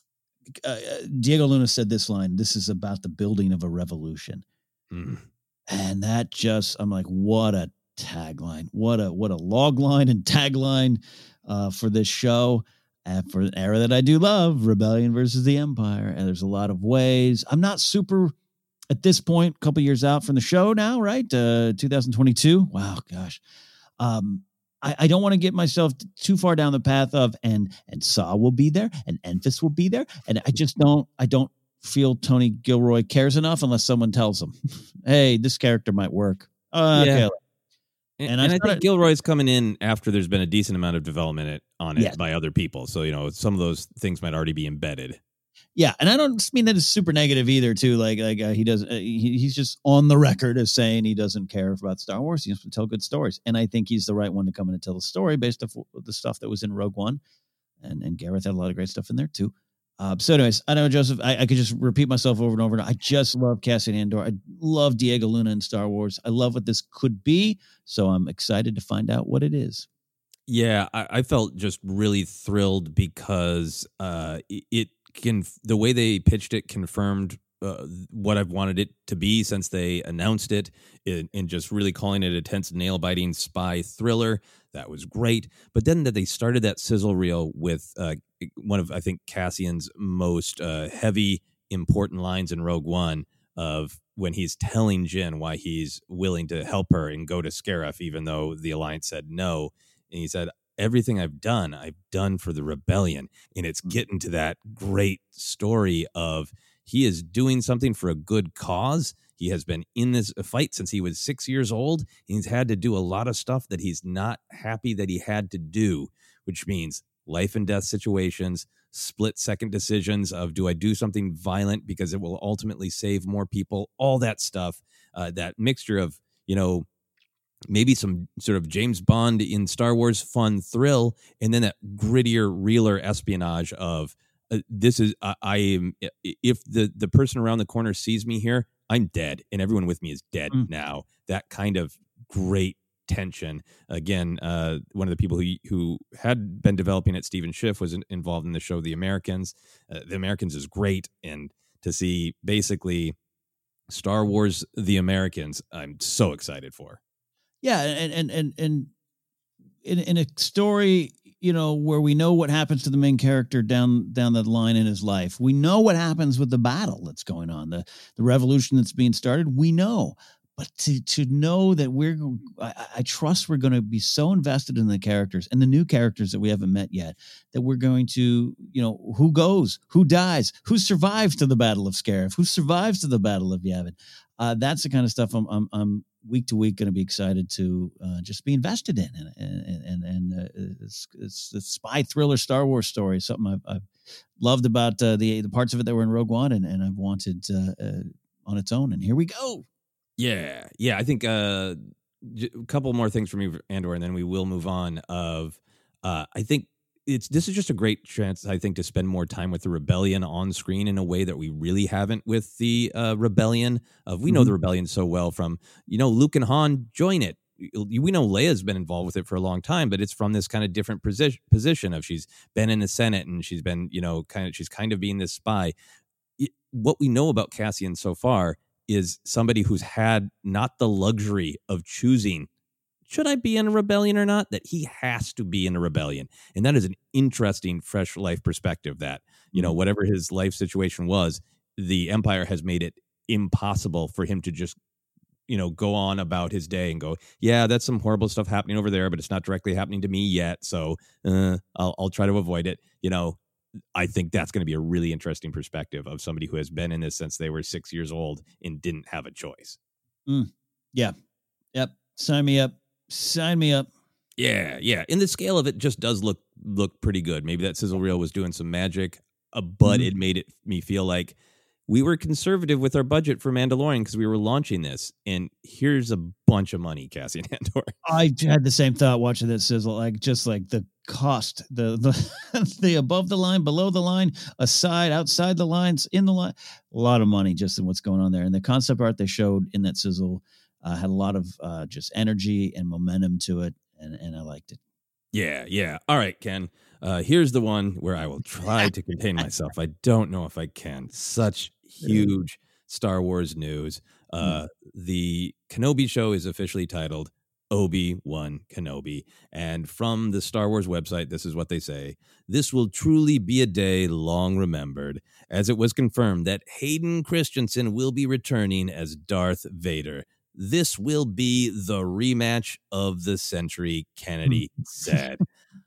uh, Diego Luna said this line, this is about the building of a revolution. Mm. And that just, I'm like, what a tagline. What a, what a log line and tagline uh, for this show. And for an era that I do love, Rebellion versus the Empire. And there's a lot of ways. I'm not super, at this point, a couple years out from the show now, right? Uh, two thousand twenty-two. Wow, gosh. Um, I, I don't want to get myself too far down the path of, and and Saw will be there, and Enfys will be there. And I just don't, I don't feel Tony Gilroy cares enough unless someone tells him, hey, this character might work. Uh, yeah. Okay. And, and I, I think Gilroy's coming in after there's been a decent amount of development it, on it yes. by other people. So, you know, some of those things might already be embedded. Yeah. And I don't mean that it's super negative either, too. Like, like uh, he doesn't, uh, he, he's just on the record as saying he doesn't care about Star Wars. He wants to tell good stories. And I think he's the right one to come in and tell the story based off the stuff that was in Rogue One. And, and Gareth had a lot of great stuff in there, too. Uh, so anyways, I know, Joseph, I, I could just repeat myself over and over. And I just love Cassian Andor. I love Diego Luna in Star Wars. I love what this could be. So I'm excited to find out what it is. Yeah, I, I felt just really thrilled because uh, it, it can the way they pitched it confirmed uh, what I've wanted it to be since they announced it, in, in just really calling it a tense, nail-biting spy thriller. That was great. But then that they started that sizzle reel with uh, one of, I think, Cassian's most uh, heavy, important lines in Rogue One of when he's telling Jyn why he's willing to help her and go to Scarif, even though the Alliance said no. And he said, everything I've done, I've done for the rebellion. And it's getting to that great story of he is doing something for a good cause. He has been in this fight since he was six years old. And he's had to do a lot of stuff that he's not happy that he had to do, which means life and death situations, split second decisions of do I do something violent because it will ultimately save more people, all that stuff, uh, that mixture of, you know, maybe some sort of James Bond in Star Wars fun thrill, and then that grittier, realer espionage of uh, this is uh, I am if the the person around the corner sees me here, I'm dead, and everyone with me is dead mm. now. That kind of great tension. Again, uh, one of the people who who had been developing it, Stephen Schiff, was in, involved in the show The Americans. Uh, the Americans is great, and to see basically Star Wars The Americans, I'm so excited for. Yeah, and and and and in in a story, you know, where we know what happens to the main character down down the line in his life, we know what happens with the battle that's going on, the the revolution that's being started. We know, but to to know that we're, I, I trust we're going to be so invested in the characters and the new characters that we haven't met yet, that we're going to, you know, who goes, who dies, who survives to the Battle of Scarif, who survives to the Battle of Yavin. Uh, that's the kind of stuff I'm I'm, I'm week to week going to be excited to uh, just be invested in, and and and, and uh, it's, it's a spy thriller Star Wars story, something I've, I've loved about uh, the the parts of it that were in Rogue One, and, and I've wanted uh, uh, on its own. And here we go. Yeah, yeah. I think uh, a couple more things from you, Andor, and then we will move on. Of uh, I think it's this is just a great chance, I think, to spend more time with the rebellion on screen in a way that we really haven't with the uh, rebellion. Of we know mm-hmm. the rebellion so well from, you know, Luke and Han join it. We know Leia's been involved with it for a long time, but it's from this kind of different position position of she's been in the Senate and she's been, you know, kind of she's kind of being this spy. It, what we know about Cassian so far is somebody who's had not the luxury of choosing, should I be in a rebellion or not? That he has to be in a rebellion. And that is an interesting, fresh life perspective that, you know, whatever his life situation was, the Empire has made it impossible for him to just, you know, go on about his day and go, yeah, that's some horrible stuff happening over there, but it's not directly happening to me yet. So uh, I'll, I'll try to avoid it. You know, I think that's going to be a really interesting perspective of somebody who has been in this since they were six years old and didn't have a choice. Mm. Yeah. Yep. Sign me up. Sign me up. Yeah, yeah. And the scale of it just does look look pretty good. Maybe that sizzle reel was doing some magic, uh, but mm-hmm. it made it me feel like we were conservative with our budget for Mandalorian because we were launching this. And here's a bunch of money, Cassian Andor. I had the same thought watching that sizzle, like just like the cost, the the the above the line, below the line, aside, outside the lines, in the line, a lot of money just in what's going on there. And the concept art they showed in that sizzle Uh, had a lot of uh, just energy and momentum to it, and, and I liked it. Yeah, yeah. All right, Ken. Uh, here's the one where I will try to contain myself. I don't know if I can. Such huge Star Wars news. Uh, mm. The Kenobi show is officially titled Obi-Wan Kenobi. And from the Star Wars website, this is what they say. This will truly be a day long remembered, as it was confirmed that Hayden Christensen will be returning as Darth Vader. This will be the rematch of the century, Kennedy said.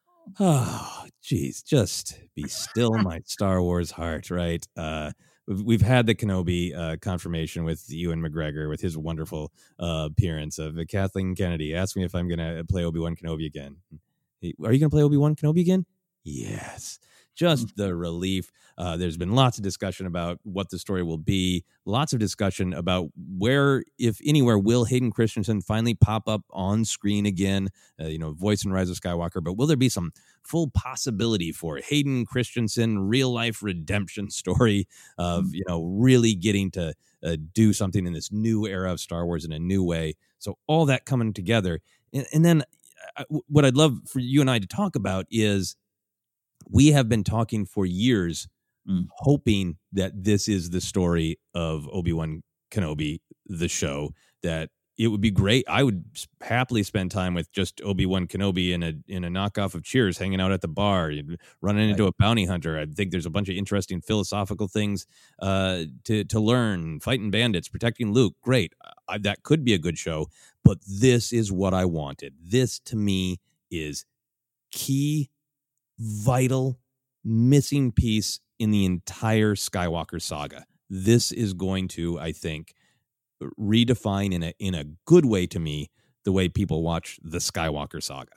Oh, geez, just be still, my Star Wars heart, right? Uh, we've had the Kenobi uh, confirmation with Ewan McGregor with his wonderful uh, appearance of uh, Kathleen Kennedy. Asked me if I'm going to play Obi-Wan Kenobi again. Are you going to play Obi-Wan Kenobi again? Yes. just the relief. Uh, there's been lots of discussion about what the story will be, lots of discussion about where, if anywhere, will Hayden Christensen finally pop up on screen again, uh, you know, voice in Rise of Skywalker, but will there be some full possibility for Hayden Christensen real life redemption story of, you know, really getting to uh, do something in this new era of Star Wars in a new way? So all that coming together. And, and then uh, what I'd love for you and I to talk about is we have been talking for years, mm. hoping that this is the story of Obi-Wan Kenobi, the show, that it would be great. I would happily spend time with just Obi-Wan Kenobi in a in a knockoff of Cheers, hanging out at the bar, running into a bounty hunter. I think there's a bunch of interesting philosophical things uh, to to learn. Fighting bandits, protecting Luke. Great. I, that could be a good show. But this is what I wanted. This, to me, is key, vital, missing piece in the entire Skywalker saga. This is going to, I think, redefine in a in a good way to me the way people watch the Skywalker saga.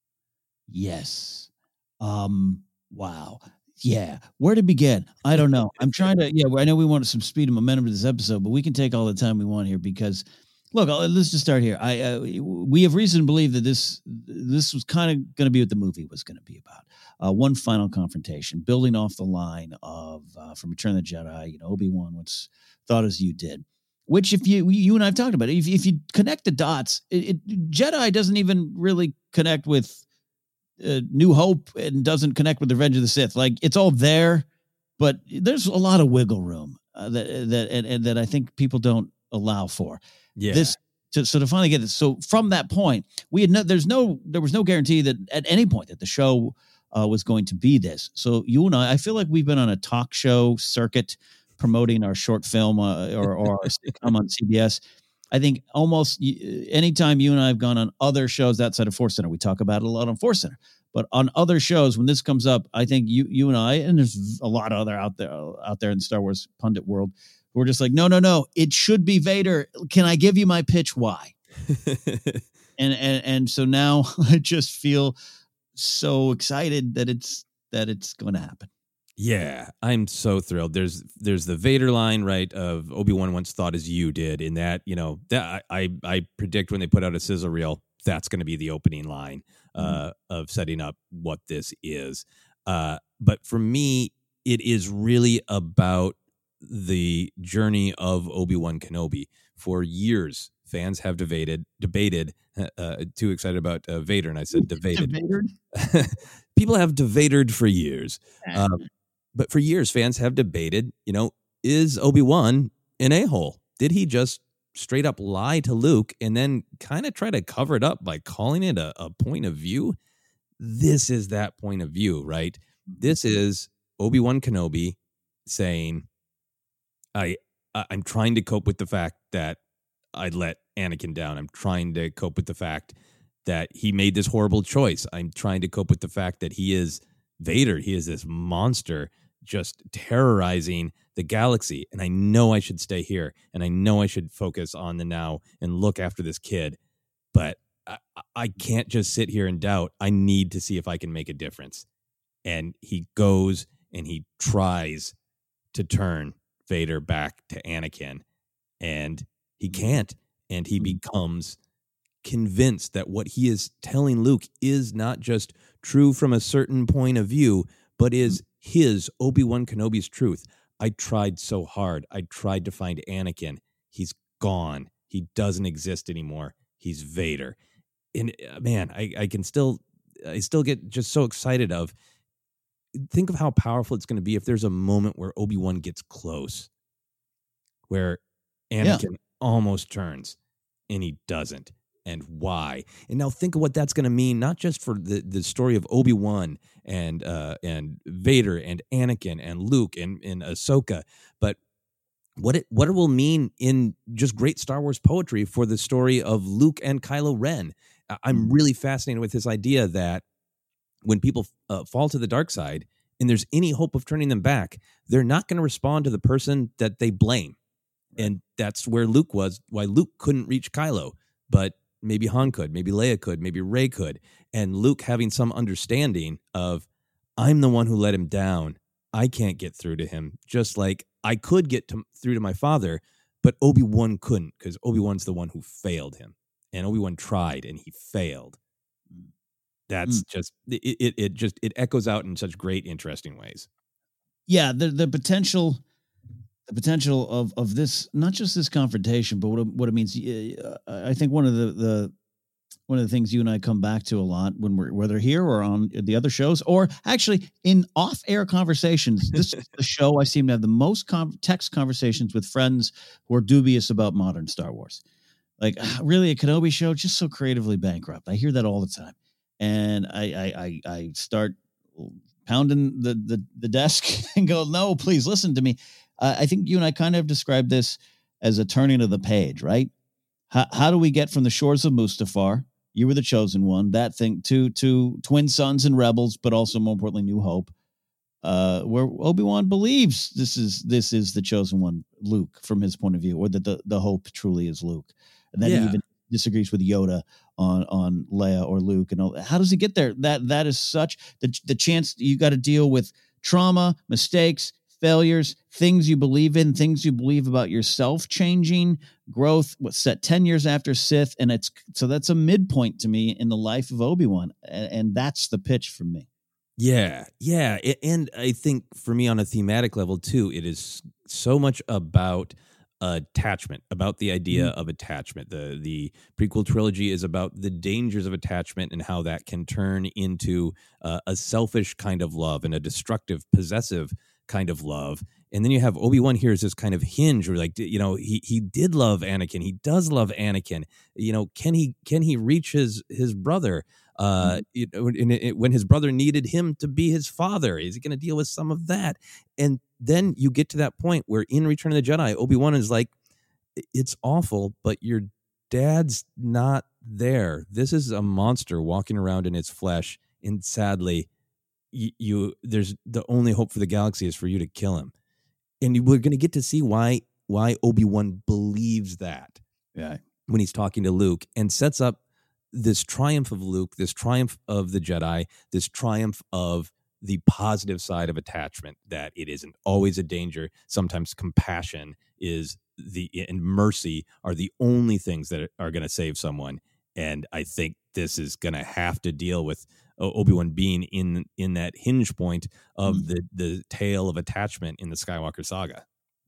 Yes. Um wow. Yeah. Where to begin? I don't know. I'm trying to yeah, I know we wanted some speed and momentum to this episode, but we can take all the time we want here because look, let's just start here. I uh, we have reason to believe that this this was kind of going to be what the movie was going to be about. Uh, one final confrontation, building off the line of uh, from Return of the Jedi. You know, Obi-Wan once thought as you did. Which, if you you and I've talked about it, if if you connect the dots, it, it, Jedi doesn't even really connect with uh, New Hope and doesn't connect with the Revenge of the Sith. Like it's all there, but there's a lot of wiggle room uh, that that and, and that I think people don't allow for. Yeah. This to, so to finally get this. So from that point, we had no. There's no. There was no guarantee that at any point that the show uh, was going to be this. So you and I, I feel like we've been on a talk show circuit, promoting our short film uh, or, or our sitcom on C B S. I think almost anytime you and I have gone on other shows outside of Force Center, we talk about it a lot on Force Center. But on other shows, when this comes up, I think you you and I, and there's a lot of other out there out there in the Star Wars pundit world, who are just like, no, no, no, it should be Vader. Can I give you my pitch? Why? and, and and so now I just feel so excited that it's that it's going to happen. Yeah, I'm so thrilled. There's there's the Vader line, right, of Obi-Wan once thought as you did, in that, you know, that I I, I predict when they put out a sizzle reel, that's going to be the opening line uh, mm. of setting up what this is. Uh, but for me, it is really about the journey of Obi-Wan Kenobi. For years, fans have debated, debated, uh, too excited about uh, Vader, and I said debated. People have debated for years. Um, But for years, fans have debated, you know, is Obi-Wan an a-hole? Did he just straight up lie to Luke and then kind of try to cover it up by calling it a, a point of view? This is that point of view, right? This is Obi-Wan Kenobi saying, I, I'm trying to cope with the fact that I let Anakin down. I'm trying to cope with the fact that he made this horrible choice. I'm trying to cope with the fact that he is Vader. He is this monster just terrorizing the galaxy. And I know I should stay here. And I know I should focus on the now and look after this kid. But I, I can't just sit here and doubt. I need to see if I can make a difference. And he goes and he tries to turn Vader back to Anakin. And he can't. And he becomes convinced that what he is telling Luke is not just true from a certain point of view, but is his, Obi-Wan Kenobi's truth. I tried so hard. I tried to find Anakin. He's gone. He doesn't exist anymore. He's Vader. And uh, man, I, I can still, I still get just so excited of, think of how powerful it's going to be if there's a moment where Obi-Wan gets close, where Anakin yeah. almost turns and he doesn't. And why? And now think of what that's going to mean, not just for the, the story of Obi-Wan and uh, and Vader and Anakin and Luke and, and Ahsoka, but what it what it will mean in just great Star Wars poetry for the story of Luke and Kylo Ren. I'm really fascinated with this idea that when people uh, fall to the dark side and there's any hope of turning them back, they're not going to respond to the person that they blame. And that's where Luke was, why Luke couldn't reach Kylo, but maybe Han could, maybe Leia could, maybe Rey could. And Luke having some understanding of, I'm the one who let him down. I can't get through to him, just like I could get to, through to my father, but Obi-Wan couldn't because Obi-Wan's the one who failed him. And Obi-Wan tried and he failed. That's mm. just, it, it, it just, it echoes out in such great, interesting ways. Yeah, the the potential, the potential of of this, not just this confrontation, but what it, what it means. I think one of the the one of the things you and I come back to a lot when we're whether here or on the other shows, or actually in off-air conversations. This is the show I seem to have the most com- text conversations with friends who are dubious about modern Star Wars. Like, really, a Kenobi show just so creatively bankrupt. I hear that all the time, and I I I, I start pounding the, the, the desk and go, no, please listen to me. Uh, I think you and I kind of described this as a turning of the page, right? How, how do we get from the shores of Mustafar, you were the chosen one, that thing, to to Twin Sons and Rebels, but also more importantly, New Hope, uh, where Obi-Wan believes this is this is the chosen one, Luke, from his point of view, or that the, the hope truly is Luke. And then yeah. he even disagrees with Yoda on on Leia or Luke and all. How does he get there? That that is such the the chance you got to deal with trauma, mistakes, failures, things you believe in, things you believe about yourself changing, growth. What's set ten years after Sith, and it's so that's a midpoint to me in the life of Obi-Wan, and, and that's the pitch for me. Yeah, yeah, and I think for me on a thematic level too, it is so much about attachment, about the idea mm-hmm. of attachment. The the prequel trilogy is about the dangers of attachment and how that can turn into uh, a selfish kind of love and a destructive, possessive kind of love. And then you have Obi-Wan here as this kind of hinge where, like, you know, he he did love Anakin. He does love Anakin. You know, can he can he reach his his brother? Uh, you know, in, in, when his brother needed him to be his father, is he going to deal with some of that? And then you get to that point where in Return of the Jedi, Obi-Wan is like, it's awful, but your dad's not there. This is a monster walking around in its flesh. And sadly, you, you there's the only hope for the galaxy is for you to kill him. And you, we're going to get to see why why Obi-Wan believes that. Yeah, when he's talking to Luke, and sets up this triumph of Luke, this triumph of the Jedi, this triumph of the positive side of attachment, that it isn't always a danger. Sometimes compassion is the and mercy are the only things that are going to save someone. And I think this is going to have to deal with Obi-Wan being in in that hinge point of mm. the the tale of attachment in the Skywalker saga.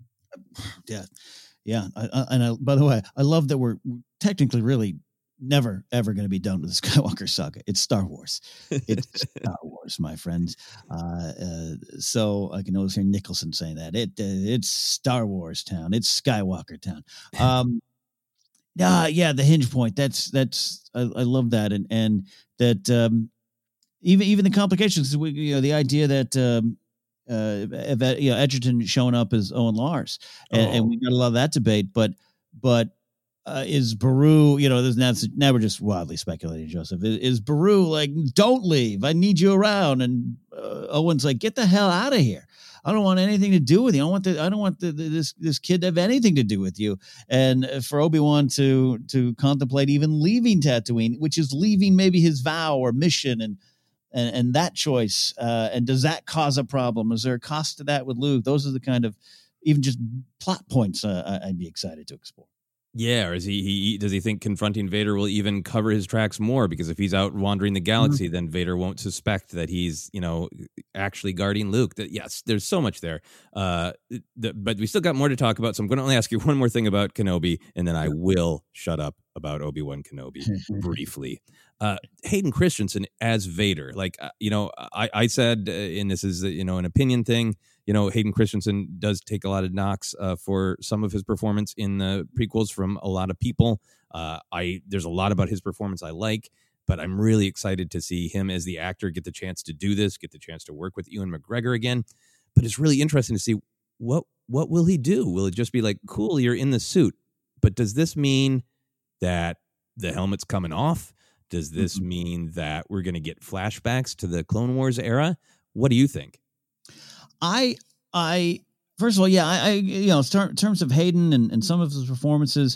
Yeah, yeah. I, I, and I, by the way, I love that we're technically really never ever going to be done with the Skywalker saga. It's Star Wars. It's Star Wars, my friends. Uh, uh, so I can always hear Nicholson saying that it uh, it's Star Wars town. It's Skywalker town. Um, yeah, yeah. The hinge point. That's that's. I, I love that, and and that um, even even the complications. We, you know, the idea that. Um, uh, that you know, Edgerton showing up as Owen Lars, and, oh. and we got a lot of that debate. But but. Uh, is Beru, you know, now, now we're just wildly speculating, Joseph. Is, is Beru like, don't leave, I need you around? And uh, Owen's like, get the hell out of here. I don't want anything to do with you. I don't want the, I don't want the, the, this this kid to have anything to do with you. And for Obi-Wan to to contemplate even leaving Tatooine, which is leaving maybe his vow or mission, and and, and that choice. Uh, and does that cause a problem? Is there a cost to that with Luke? Those are the kind of even just plot points uh, I'd be excited to explore. Yeah, or is he, he does he think confronting Vader will even cover his tracks more? Because if he's out wandering the galaxy, mm-hmm. then Vader won't suspect that he's, you know, actually guarding Luke. That yes, there's so much there. Uh, the, but we still got more to talk about. So I'm going to only ask you one more thing about Kenobi, and then I will shut up about Obi-Wan Kenobi briefly. Uh, Hayden Christensen as Vader, like uh, you know, I, I said, uh, and this is uh, you know an opinion thing. You know, Hayden Christensen does take a lot of knocks uh, for some of his performance in the prequels from a lot of people. Uh, I there's a lot about his performance I like, but I'm really excited to see him as the actor get the chance to do this, get the chance to work with Ewan McGregor again. But it's really interesting to see what what will he do? Will it just be like, cool, you're in the suit, but does this mean that the helmet's coming off? Does this mm-hmm. mean that we're going to get flashbacks to the Clone Wars era? What do you think? I, I, first of all, yeah, I, I you know, in terms of Hayden and, and some of his performances,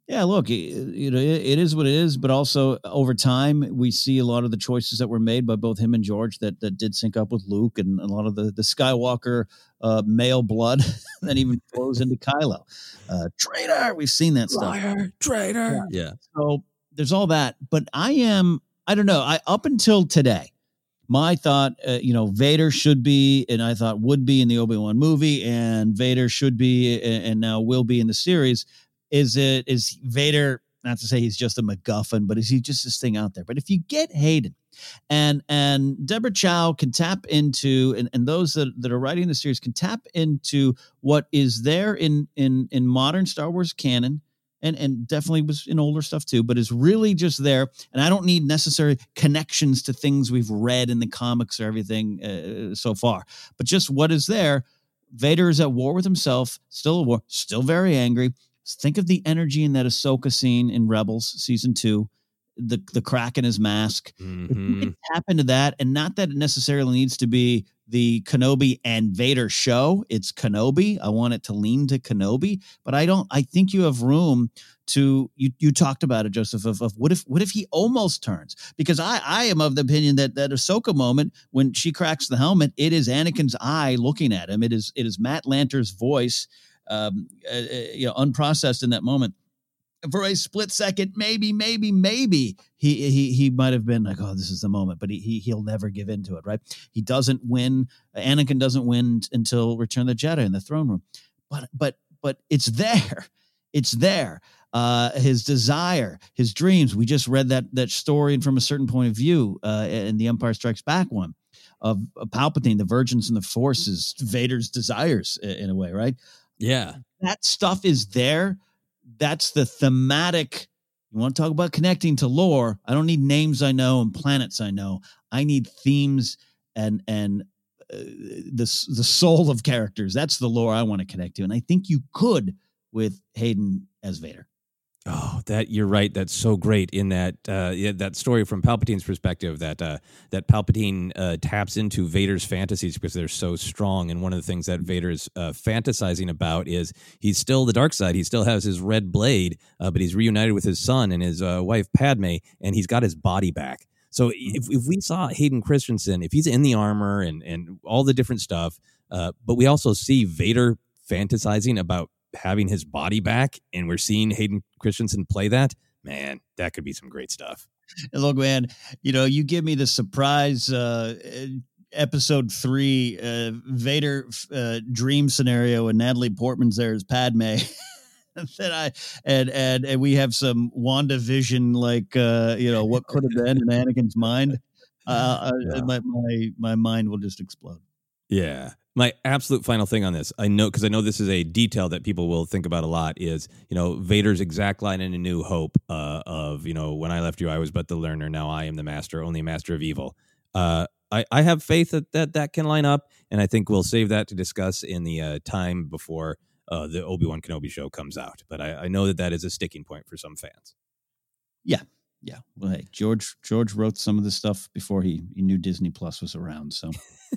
Yeah, look, it, you know, it, it is what it is, but also over time, we see a lot of the choices that were made by both him and George that that did sync up with Luke, and a lot of the the Skywalker uh, male blood that even flows into Kylo. Uh, traitor, we've seen that stuff. Liar, traitor. Yeah. yeah. So there's all that, but I am, I don't know, I up until today, my thought, uh, you know, Vader should be, and I thought would be in the Obi-Wan movie, and Vader should be, and now will be in the series. Is it is Vader, not to say he's just a MacGuffin, but is he just this thing out there? But if you get Hayden and and Deborah Chow can tap into, and, and those that, that are writing the series can tap into what is there in in in modern Star Wars canon, and, and definitely was in older stuff too, but is really just there. And I don't need necessary connections to things we've read in the comics or everything uh, so far, but just what is there. Vader is at war with himself, still at war, still very angry. Think of the energy in that Ahsoka scene in Rebels season two, the the crack in his mask. Mm-hmm. If you can tap into that, and not that it necessarily needs to be the Kenobi and Vader show. It's Kenobi. I want it to lean to Kenobi, but I don't. I think you have room to. You you talked about it, Joseph. Of, of what if what if he almost turns? Because I I am of the opinion that that Ahsoka moment when she cracks the helmet, it is Anakin's eye looking at him. It is it is Matt Lanter's voice. Um, uh, you know, unprocessed in that moment. For a split second, maybe, maybe, maybe he he he might have been like, "Oh, this is the moment," but he, he he'll never give into it, right? He doesn't win. Anakin doesn't win until Return of the Jedi in the throne room, but but but it's there, it's there. Uh, his desire, his dreams. We just read that that story, and from a certain point of view, uh, in the Empire Strikes Back one of, of Palpatine, the virgins and the Force is Vader's desires in, in a way, right? Yeah. That stuff is there. That's the thematic. You want to talk about connecting to lore? I don't need names I know and planets I know. I need themes and and uh, the the soul of characters. That's the lore I want to connect to, and I think you could with Hayden as Vader. Oh, that you're right. That's so great in that uh, yeah, that story from Palpatine's perspective. That uh, that Palpatine uh, taps into Vader's fantasies because they're so strong. And one of the things that Vader's uh, fantasizing about is he's still the dark side. He still has his red blade, uh, but he's reunited with his son and his uh, wife Padme, and he's got his body back. So if if we saw Hayden Christensen, if he's in the armor and and all the different stuff, uh, but we also see Vader fantasizing about having his body back, and we're seeing Hayden Christensen play that, man, that could be some great stuff. And look, man, you know, you give me the surprise uh, episode three uh, Vader uh, dream scenario, and Natalie Portman's there as Padme. That I and and and we have some WandaVision, like uh, you know, what could have been in Anakin's mind. Uh, yeah. my my my mind will just explode. Yeah. My absolute final thing on this, I know, because I know this is a detail that people will think about a lot, is, you know, Vader's exact line in A New Hope uh, of, you know, when I left you, I was but the learner. Now I am the master, only master of evil. Uh, I, I have faith that, that that can line up, and I think we'll save that to discuss in the uh, time before uh, the Obi-Wan Kenobi show comes out. But I, I know that that is a sticking point for some fans. Yeah. Yeah. Well, hey, George George wrote some of this stuff before he, he knew Disney Plus was around. So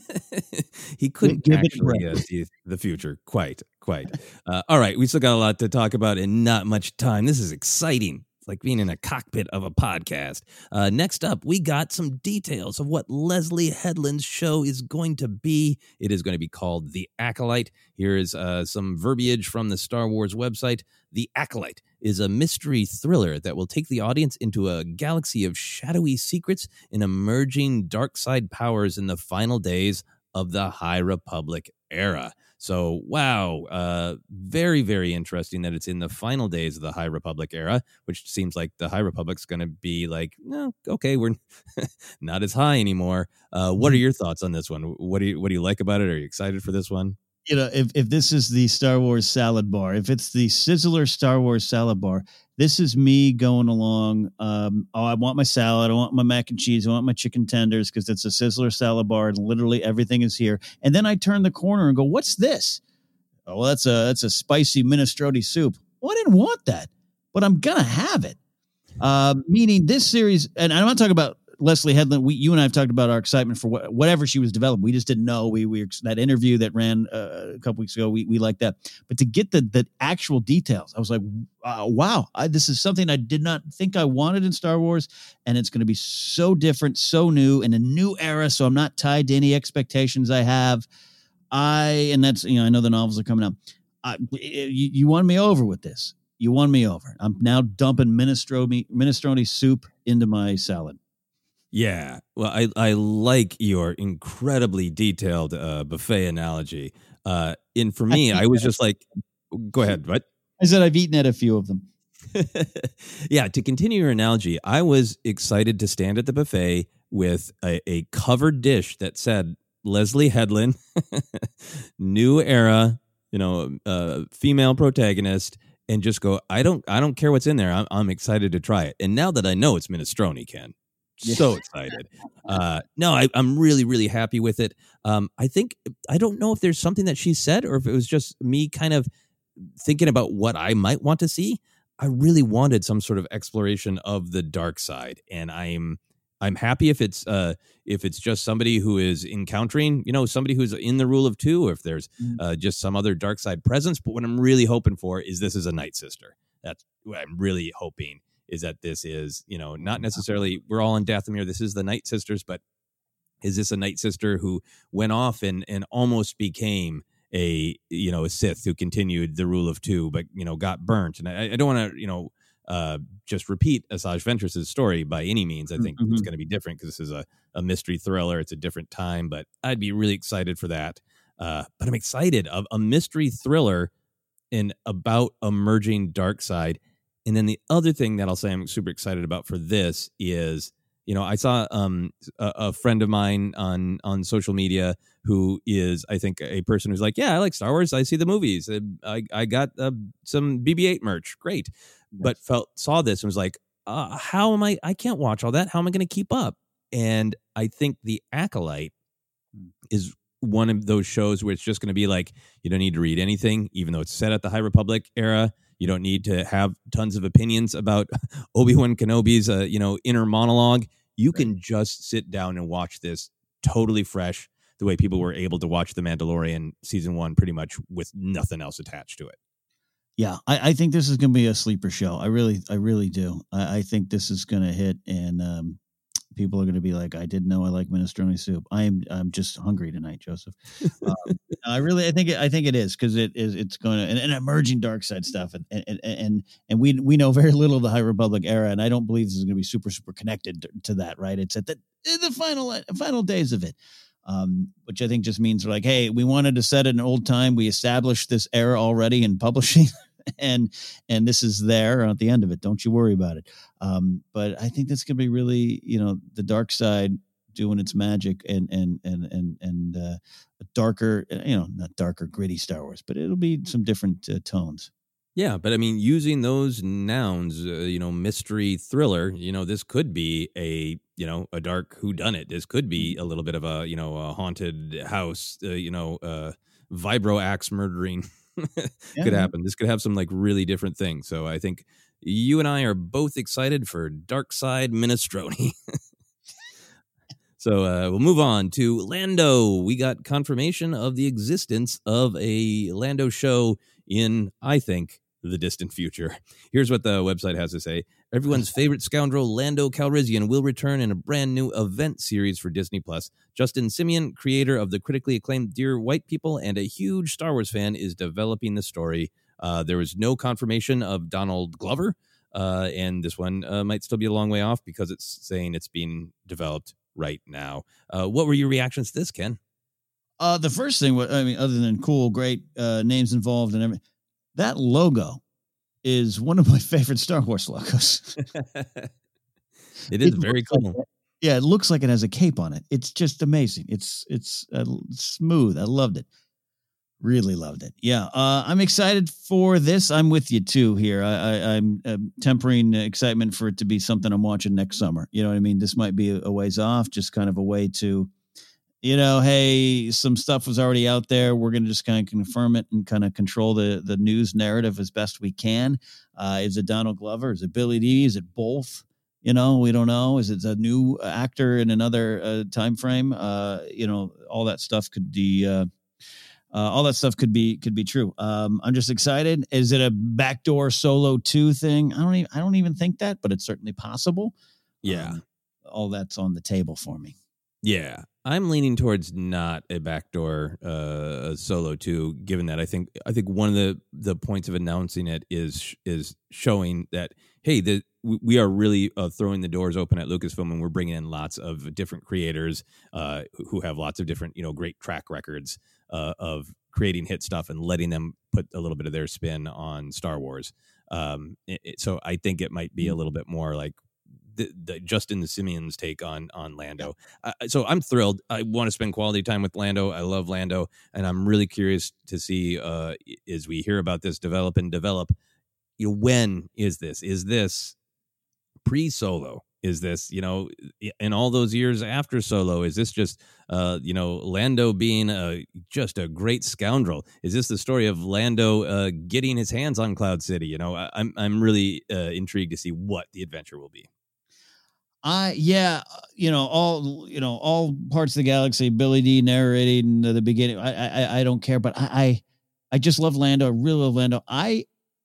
he couldn't Give actually uh, see the future. Quite, quite. Uh, all right. We still got a lot to talk about and not much time. This is exciting. It's like being in a cockpit of a podcast. Uh, next up, we got some details of what Leslie Headland's show is going to be. It is going to be called The Acolyte. Here is uh, some verbiage from the Star Wars website. The Acolyte is a mystery thriller that will take the audience into a galaxy of shadowy secrets and emerging dark side powers in the final days of the High Republic era. So, wow, uh, very, very interesting that it's in the final days of the High Republic era, which seems like the High Republic's going to be like, no, okay, we're not as high anymore. Uh, what are your thoughts on this one? What do you what do you like about it? Are you excited for this one? You know, if, if this is the Star Wars salad bar, if it's the Sizzler Star Wars salad bar, this is me going along. Um, oh, I want my salad. I want my mac and cheese. I want my chicken tenders because it's a Sizzler salad bar and literally everything is here. And then I turn the corner and go, what's this? Oh, well, that's a that's a spicy minestrone soup. Well, I didn't want that, but I'm going to have it. Uh, meaning this series, and I'm not talking about Leslie Headland, we, you and I have talked about our excitement for what, whatever she was developing. We just didn't know. We we that interview that ran uh, a couple weeks ago. We we liked that, but to get the the actual details, I was like, uh, wow, I, this is something I did not think I wanted in Star Wars, and it's going to be so different, so new, in a new era. So I'm not tied to any expectations I have. I and that's you know I know the novels are coming out. I, you, you won me over with this. You won me over. I'm now dumping minestrone minestrone soup into my salad. Yeah, well, I, I like your incredibly detailed uh, buffet analogy. Uh, and for me, I, I was just like, go ahead, what? I said I've eaten at a few of them. Yeah, to continue your analogy, I was excited to stand at the buffet with a, a covered dish that said Leslie Headland, new era, you know, uh, female protagonist, and just go, I don't I don't care what's in there. I'm, I'm excited to try it. And now that I know it's minestrone, Ken. So excited. Uh, no, I, I'm really, really happy with it. Um, I think, I don't know if there's something that she said or if it was just me kind of thinking about what I might want to see. I really wanted some sort of exploration of the dark side. And I'm, I'm happy if it's, uh, if it's just somebody who is encountering, you know, somebody who's in the rule of two, or if there's uh, just some other dark side presence. But what I'm really hoping for is this is a Night Sister. That's what I'm really hoping. Is that this is, you know, not necessarily, we're all in Dathomir, this is the Night Sisters, but is this a Night Sister who went off and, and almost became a, you know, a Sith who continued the rule of two, but, you know, got burnt? And I, I don't want to, you know, uh, just repeat Asajj Ventress' story by any means. I think mm-hmm. it's going to be different because this is a, a mystery thriller. It's a different time, but I'd be really excited for that. Uh, but I'm excited of a mystery thriller in about emerging dark side. And then the other thing that I'll say I'm super excited about for this is, you know, I saw um, a, a friend of mine on on social media who is, I think, a person who's like, yeah, I like Star Wars. I see the movies. I I got uh, some B B eight merch. Great. Yes. But felt saw this and was like, uh, how am I? I can't watch all that. How am I going to keep up? And I think The Acolyte is one of those shows where it's just going to be like, you don't need to read anything, even though it's set at the High Republic era. You don't need to have tons of opinions about Obi-Wan Kenobi's, uh, you know, inner monologue. You right. can just sit down and watch this totally fresh, the way people were able to watch The Mandalorian season one pretty much with nothing else attached to it. Yeah, I, I think this is going to be a sleeper show. I really, I really do. I, I think this is going to hit, and um, people are going to be like, "I didn't know I like minestrone soup." I am, I'm just hungry tonight, Joseph. Um, I really, I think, it, I think it is because it is, it's going to, and, and emerging dark side stuff, and and and and we we know very little of the High Republic era, and I don't believe this is going to be super super connected to, to that. Right? It's at the the final final days of it. Um, which I think just means we're like, hey, we wanted to set it in old time. We established this era already in publishing, and and this is there at the end of it. Don't you worry about it. Um, but I think that's going to be really, you know, the dark side doing its magic, and and and and and uh, a darker, you know, not darker, gritty Star Wars, but it'll be some different uh, tones. Yeah, but I mean, using those nouns, uh, you know, mystery thriller, you know, this could be a, you know, a dark whodunit. This could be a little bit of a, you know, a haunted house, uh, you know, uh, vibro axe murdering yeah. could happen. This could have some like really different things. So I think you and I are both excited for Dark Side Minestrone. So uh, we'll move on to Lando. We got confirmation of the existence of a Lando show in, I think, the distant future. Here's what the website has to say. Everyone's favorite scoundrel, Lando Calrissian, will return in a brand new event series for Disney Plus. Justin Simeon, creator of the critically acclaimed Dear White People and a huge Star Wars fan, is developing the story. Uh, there was no confirmation of Donald Glover, uh, and this one uh, might still be a long way off because it's saying it's being developed right now. Uh, what were your reactions to this, Ken? Uh, the first thing, I mean, other than cool, great uh, names involved and everything, that logo is one of my favorite Star Wars logos. It is it very cool. Like, yeah, it looks like it has a cape on it. It's just amazing. It's it's uh, smooth. I loved it. Really loved it. Yeah, uh, I'm excited for this. I'm with you too here. I, I, I'm uh, tempering excitement for it to be something I'm watching next summer. You know what I mean? This might be a ways off, just kind of a way to, you know, hey, some stuff was already out there. We're going to just kind of confirm it and kind of control the, the news narrative as best we can. Uh, is it Donald Glover? Is it Billy Dee? Is it both? You know, we don't know. Is it a new actor in another uh, time frame? Uh, you know, all that stuff could be, uh, uh, all that stuff could be could be true. Um, I'm just excited. Is it a backdoor Solo two thing? I don't even I don't even think that, but it's certainly possible. Yeah, um, all that's on the table for me. Yeah, I'm leaning towards not a backdoor uh, Solo two. Given that, I think I think one of the, the points of announcing it is is showing that hey, the, we are really uh, throwing the doors open at Lucasfilm, and we're bringing in lots of different creators uh, who have lots of different you know great track records uh, of creating hit stuff and letting them put a little bit of their spin on Star Wars. Um, it, it, so I think it might be a little bit more like. The, the Justin Simeon's take on on Lando. Uh, so I'm thrilled. I want to spend quality time with Lando. I love Lando, and I'm really curious to see uh, as we hear about this develop and develop. You know, when is this? Is this pre-Solo? Is this you know in all those years after Solo? Is this just uh, you know Lando being a just a great scoundrel? Is this the story of Lando uh, getting his hands on Cloud City? You know, I, I'm I'm really uh, intrigued to see what the adventure will be. I yeah, you know all you know all parts of the galaxy. Billy D narrating the beginning. I I, I don't care, but I, I I just love Lando. I really love Lando. I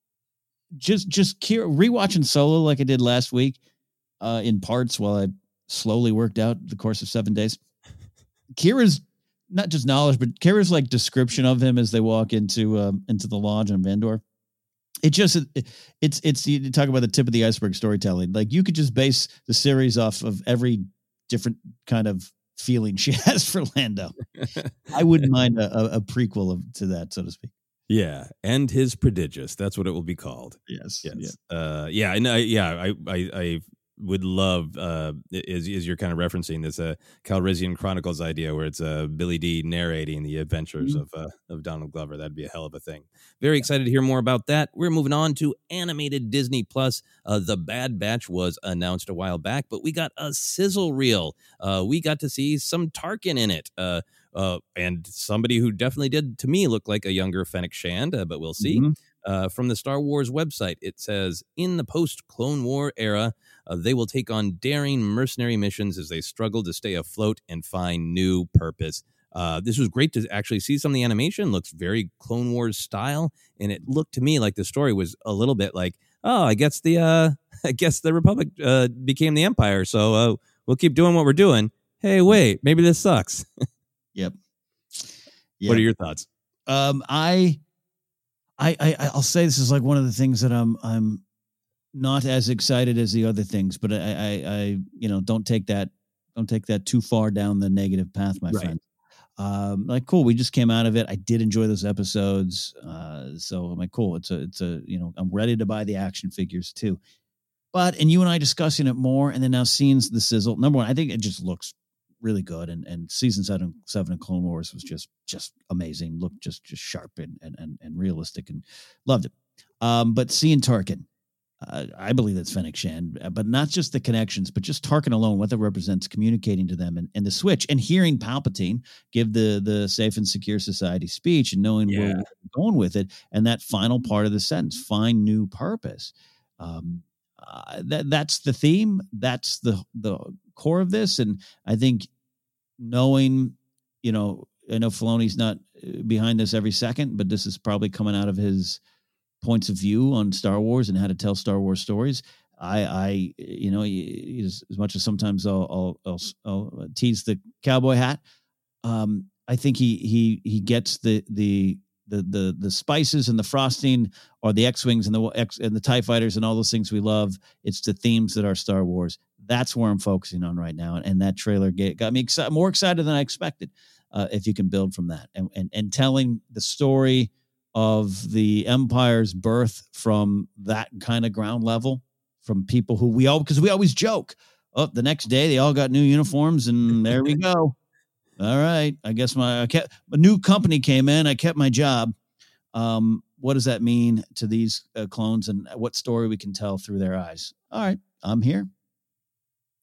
just just rewatching Solo like I did last week, uh, in parts while I slowly worked out the course of seven days. Kira's not just knowledge, but Kira's like description of him as they walk into um, into the lodge on Vandor. It just it, it's it's you talk about the tip of the iceberg storytelling. Like you could just base the series off of every different kind of feeling she has for Lando. I wouldn't mind a, a, a prequel of, to that, so to speak. Yeah, and his prodigious. That's what it will be called. Yes, yes, yeah, uh, yeah, and I, yeah. I, I, I would love uh, is is you're kind of referencing this uh, Calrissian Chronicles idea where it's uh, Billy D narrating the adventures mm-hmm. of uh, of Donald Glover. That'd be a hell of a thing. Very excited to hear more about that. We're moving on to animated Disney Plus. Uh, the Bad Batch was announced a while back, but we got a sizzle reel. Uh, we got to see some Tarkin in it. Uh, uh, and somebody who definitely did, to me, look like a younger Fennec Shand, uh, but we'll see. Mm-hmm. Uh, from the Star Wars website, it says, in the post-Clone War era, uh, they will take on daring mercenary missions as they struggle to stay afloat and find new purpose. Uh, this was great to actually see some of the animation. Looks very Clone Wars style, and it looked to me like the story was a little bit like, oh, I guess the uh, I guess the Republic uh, became the Empire, so uh, we'll keep doing what we're doing. Hey, wait, maybe this sucks. Yep. yep. What are your thoughts? Um, I, I, I, I'll say this is like one of the things that I'm, I'm not as excited as the other things, but I, I, I you know, don't take that, don't take that too far down the negative path, my right. friend. Um, like, cool. We just came out of it. I did enjoy those episodes. Uh, so I'm like, cool. It's a, it's a, you know, I'm ready to buy the action figures too. But, and you and I discussing it more, and then now seeing the sizzle. Number one, I think it just looks really good, and and season seven seven of Clone Wars was just just amazing. Looked just just sharp and and and, and realistic, and loved it. Um, but seeing Tarkin, uh, I believe that's Fennec Shand, but not just the connections, but just Tarkin alone, what that represents, communicating to them, and, and the switch, and hearing Palpatine give the the safe and secure society speech, and knowing yeah. where we're going with it, and that final part of the sentence, find new purpose. Um, uh, that that's the theme. That's the the core of this, and I think. Knowing, you know, I know Filoni's not behind this every second, but this is probably coming out of his points of view on Star Wars and how to tell Star Wars stories. I, I you know, as, as much as sometimes I'll, I'll, I'll, I'll tease the cowboy hat, um, I think he he he gets the the the the the spices and the frosting, or the X-wings and the X and the TIE fighters and all those things we love. It's the themes that are Star Wars. That's where I'm focusing on right now, and, and that trailer get, got me excited, more excited than I expected. Uh, if you can build from that, and, and and telling the story of the Empire's birth from that kind of ground level, from people who we all, because we always joke, oh, the next day they all got new uniforms, and there we go. All right, I guess my I kept, a new company came in. I kept my job. Um, what does that mean to these uh, clones, and what story we can tell through their eyes? All right, I'm here.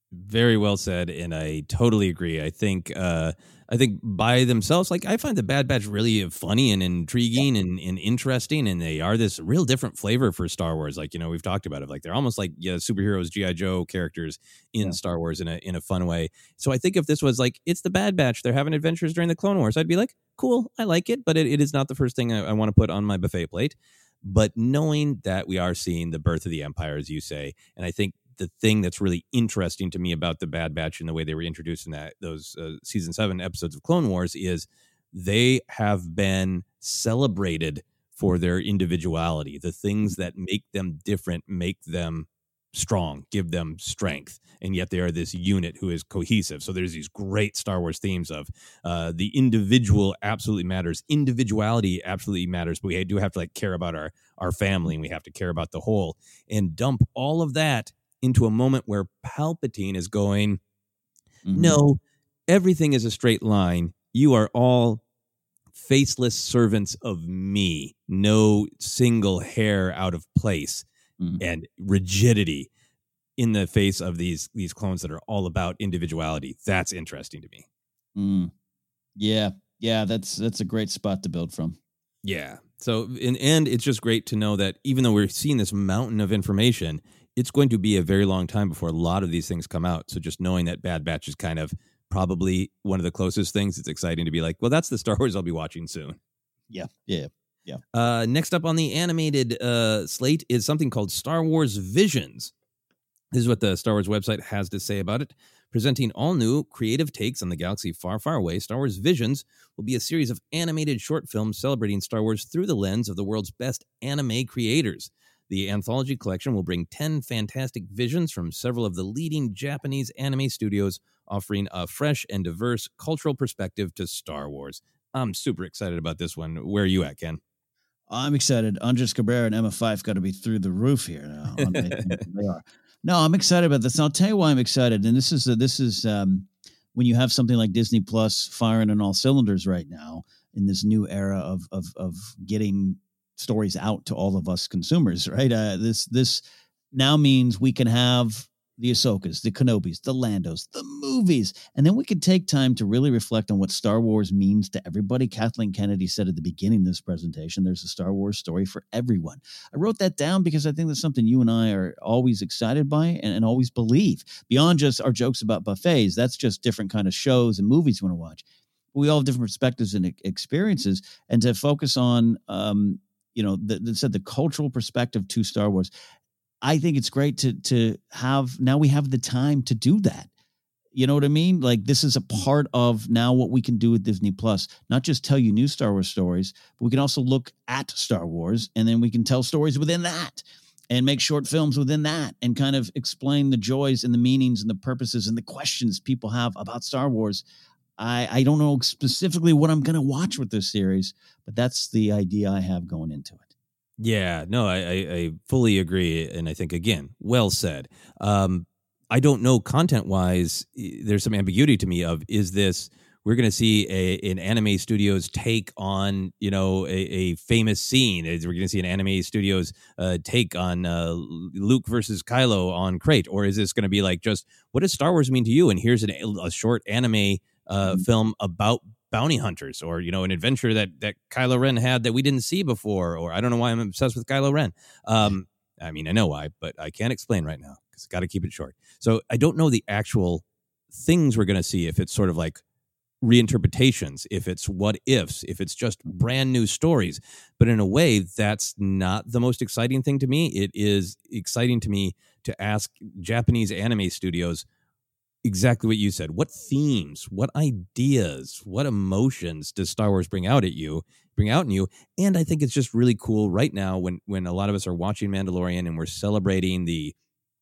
Very well said, and I totally agree. I think uh, I think by themselves, like I find the Bad Batch really funny and intriguing and, and interesting, and they are this real different flavor for Star Wars. Like, you know, we've talked about it. Like they're almost like yeah, superheroes, G I. Joe characters in yeah. Star Wars in a in a fun way. So I think if this was like it's the Bad Batch, they're having adventures during the Clone Wars, I'd be like, cool, I like it, but it, it is not the first thing I, I want to put on my buffet plate. But knowing that we are seeing the birth of the Empire, as you say, and I think the thing that's really interesting to me about the Bad Batch and the way they were introduced in that those uh, season seven episodes of Clone Wars is they have been celebrated for their individuality. The things that make them different make them strong, give them strength, and yet they are this unit who is cohesive. So there's these great Star Wars themes of uh, the individual absolutely matters, individuality absolutely matters, but we do have to like care about our our family, and we have to care about the whole, and dump all of that into a moment where Palpatine is going, mm-hmm. no, everything is a straight line. You are all faceless servants of me. No single hair out of place, mm-hmm. and rigidity in the face of these these clones that are all about individuality. That's interesting to me. Mm. Yeah, yeah, that's that's a great spot to build from. Yeah. So, in and it's just great to know that even though we're seeing this mountain of information, it's going to be a very long time before a lot of these things come out. So just knowing that Bad Batch is kind of probably one of the closest things, it's exciting to be like, well, that's the Star Wars I'll be watching soon. Yeah, yeah, yeah. Uh, next up on the animated uh, slate is something called Star Wars Visions. This is what the Star Wars website has to say about it. Presenting all new creative takes on the galaxy far, far away, Star Wars Visions will be a series of animated short films celebrating Star Wars through the lens of the world's best anime creators. The anthology collection will bring ten fantastic visions from several of the leading Japanese anime studios, offering a fresh and diverse cultural perspective to Star Wars. I'm super excited about this one. Where are you at, Ken? I'm excited. Andres Cabrera and Emma Fyffe got to be through the roof here now. They are. No, I'm excited about this. And I'll tell you why I'm excited. And this is uh, this is um, when you have something like Disney Plus firing on all cylinders right now in this new era of of of getting stories out to all of us consumers, right? Uh, this this now means we can have the Ahsokas, the Kenobis, the Landos, the movies, and then we can take time to really reflect on what Star Wars means to everybody. Kathleen Kennedy said at the beginning of this presentation, there's a Star Wars story for everyone. I wrote that down because I think that's something you and I are always excited by and, and always believe. Beyond just our jokes about buffets, that's just different kind of shows and movies we want to watch. We all have different perspectives and experiences, and to focus on, um, you know, the, the said the cultural perspective to Star Wars. I think it's great to to have, now we have the time to do that. You know what I mean? Like, this is a part of now what we can do with Disney Plus, not just tell you new Star Wars stories, but we can also look at Star Wars, and then we can tell stories within that and make short films within that and kind of explain the joys and the meanings and the purposes and the questions people have about Star Wars. I, I don't know specifically what I'm going to watch with this series, but that's the idea I have going into it. Yeah, no, I, I, I fully agree. And I think, again, well said. Um, I don't know content-wise, there's some ambiguity to me of, is this, we're going to see a, an anime studio's take on, you know, a, a famous scene. Is we're going to see an anime studio's uh, take on uh, Luke versus Kylo on Crate? Or is this going to be like, just, what does Star Wars mean to you? And here's an, a short anime uh, mm-hmm. film about bounty hunters, or, you know, an adventure that that Kylo Ren had that we didn't see before, or I don't know why I'm obsessed with Kylo Ren. Um, I mean, I know why, but I can't explain right now because I got to keep it short. So I don't know the actual things we're going to see, if it's sort of like reinterpretations, if it's what ifs, if it's just brand new stories. But in a way, that's not the most exciting thing to me. It is exciting to me to ask Japanese anime studios exactly what you said. What themes, what ideas, what emotions does Star Wars bring out at you, bring out in you? And I think it's just really cool right now when when a lot of us are watching Mandalorian and we're celebrating the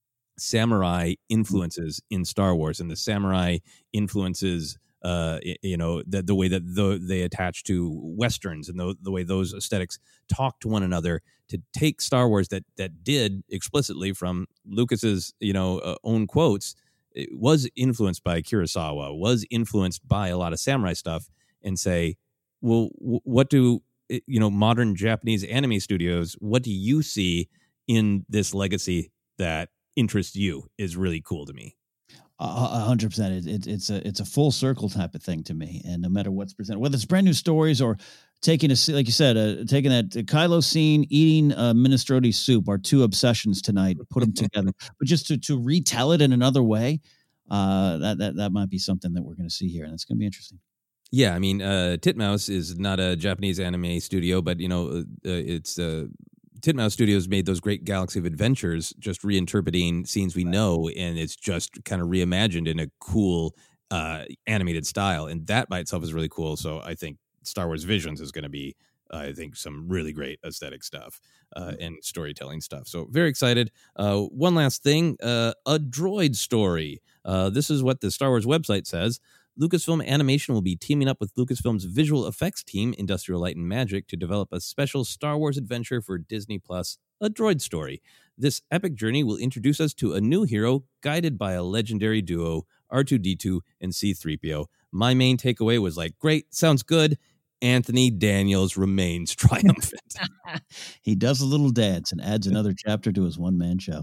samurai influences in Star Wars and the samurai influences, uh, you know, the, the way that the, they attach to Westerns and the, the way those aesthetics talk to one another, to take Star Wars that that did explicitly, from Lucas's, you know, uh, own quotes, it was influenced by Kurosawa, was influenced by a lot of samurai stuff, and say, well, w- what do, you know, modern Japanese anime studios, what do you see in this legacy that interests you, is really cool to me. A hundred percent. It, it, it's a it's a full circle type of thing to me, and no matter what's presented, whether it's brand new stories or taking a like you said, uh, taking that Kylo scene, eating uh, minestrone soup, our two obsessions tonight, put them together, but just to to retell it in another way, uh, that that that might be something that we're going to see here, and it's going to be interesting. Yeah, I mean, uh, Titmouse is not a Japanese anime studio, but you know, uh, it's uh, Titmouse Studios made those great Galaxy of Adventures, just reinterpreting scenes we know, and it's just kind of reimagined in a cool uh, animated style, and that by itself is really cool. So I think Star Wars Visions is going to be, uh, I think, some really great aesthetic stuff uh, and storytelling stuff. So very excited. Uh, one last thing, uh, a droid story. Uh, this is what the Star Wars website says. Lucasfilm Animation will be teaming up with Lucasfilm's visual effects team, Industrial Light and Magic, to develop a special Star Wars adventure for Disney Plus, A Droid Story. This epic journey will introduce us to a new hero guided by a legendary duo, R two D two and C three P O. My main takeaway was like, great, sounds good. Anthony Daniels remains triumphant. He does a little dance and adds another chapter to his one-man show.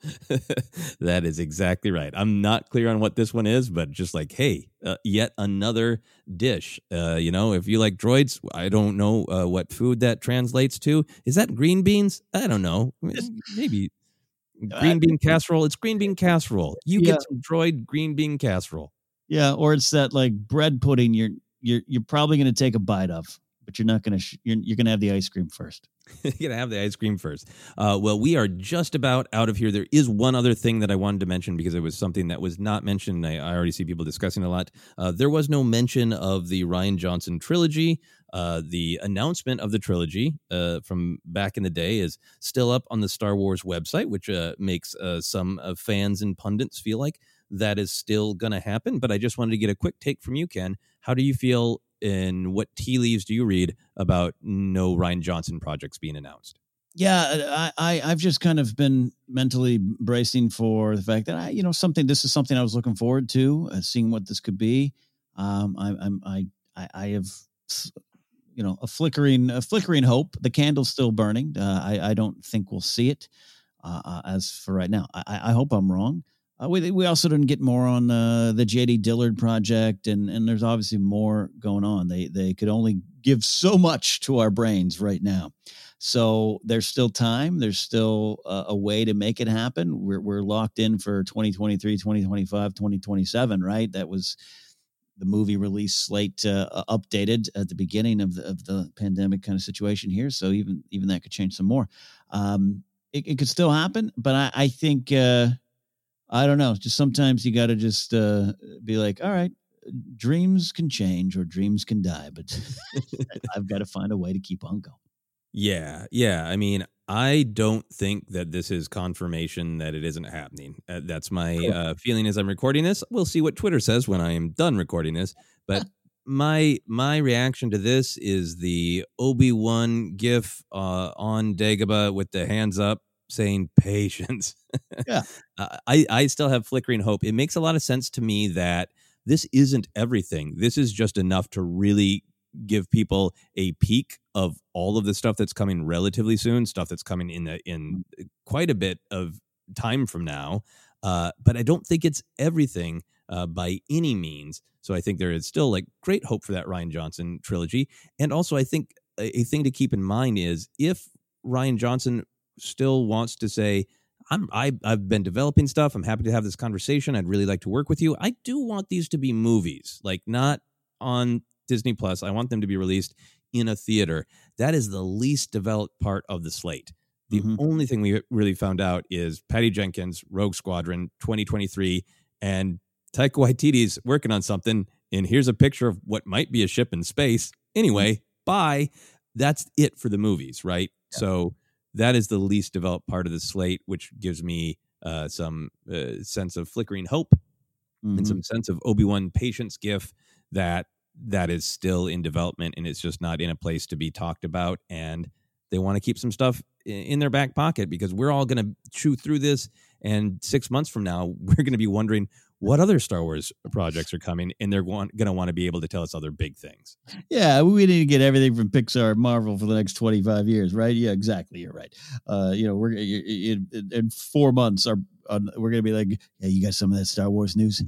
That is exactly right. I'm not clear on what this one is, but just like, hey, uh, yet another dish. Uh, you know, if you like droids, I don't know uh, what food that translates to. Is that green beans? I don't know. Maybe green bean casserole. It's green bean casserole. You Yeah. get some droid green bean casserole. Yeah, or it's that like bread pudding. You're you're you're probably going to take a bite of, but you're not going to. Sh- you're you're going to have the ice cream first. You're going to have the ice cream first. Uh, well, we are just about out of here. There is one other thing that I wanted to mention because it was something that was not mentioned. I, I already see people discussing a lot. Uh, there was no mention of the Rian Johnson trilogy. Uh, the announcement of the trilogy uh, from back in the day is still up on the Star Wars website, which uh, makes uh, some uh, fans and pundits feel like that is still going to happen. But I just wanted to get a quick take from you, Ken. How do you feel, and what tea leaves do you read about no Rian Johnson projects being announced? Yeah, I, I I've just kind of been mentally bracing for the fact that I, you know, something. This is something I was looking forward to, uh, seeing what this could be. Um, I, I'm I I I have, you know, a flickering a flickering hope. The candle's still burning. Uh, I I don't think we'll see it uh, uh, as for right now. I I hope I'm wrong. Uh, we we also didn't get more on uh, the J D Dillard project, and, and there's obviously more going on. They they could only give so much to our brains right now, so there's still time. There's still a, a way to make it happen. We're we're locked in for twenty twenty-three, twenty twenty-five, twenty twenty-seven, right? That was the movie release slate uh, updated at the beginning of the of the pandemic kind of situation here. So even even that could change some more. Um, it, it could still happen, but I, I think. Uh, I don't know. Just sometimes you got to just uh, be like, all right, dreams can change or dreams can die, but I've got to find a way to keep on going. Yeah, yeah. I mean, I don't think that this is confirmation that it isn't happening. Uh, that's my Cool. uh, feeling as I'm recording this. We'll see what Twitter says when I am done recording this. But my my reaction to this is the Obi-Wan gif uh, on Dagobah with the hands up, saying patience. Yeah. uh, I, I still have flickering hope. It makes a lot of sense to me that this isn't everything. This is just enough to really give people a peek of all of the stuff that's coming relatively soon, stuff that's coming in the, in quite a bit of time from now. Uh, but I don't think it's everything uh, by any means. So I think there is still like great hope for that Rian Johnson trilogy. And also I think a, a thing to keep in mind is if Rian Johnson still wants to say, I'm, I, I've been developing stuff. I'm happy to have this conversation. I'd really like to work with you. I do want these to be movies, like not on Disney Plus. I want them to be released in a theater. That is the least developed part of the slate. The Mhm. only thing we really found out is Patty Jenkins, Rogue Squadron, twenty twenty-three, and Taika Waititi's working on something. And here's a picture of what might be a ship in space. Anyway, bye. That's it for the movies, right? Yeah. So that is the least developed part of the slate, which gives me uh, some uh, sense of flickering hope Mhm. and some sense of Obi-Wan patience gif that that is still in development and it's just not in a place to be talked about. And they want to keep some stuff i- in their back pocket because we're all going to chew through this. And six months from now, we're going to be wondering what other Star Wars projects are coming. And they're going to want to be able to tell us other big things. Yeah, we need to get everything from Pixar and Marvel for the next twenty-five years, right? Yeah, exactly. You're right. Uh, you know, we're in, in four months, our on, we're gonna be like, yeah, you got some of that Star Wars news.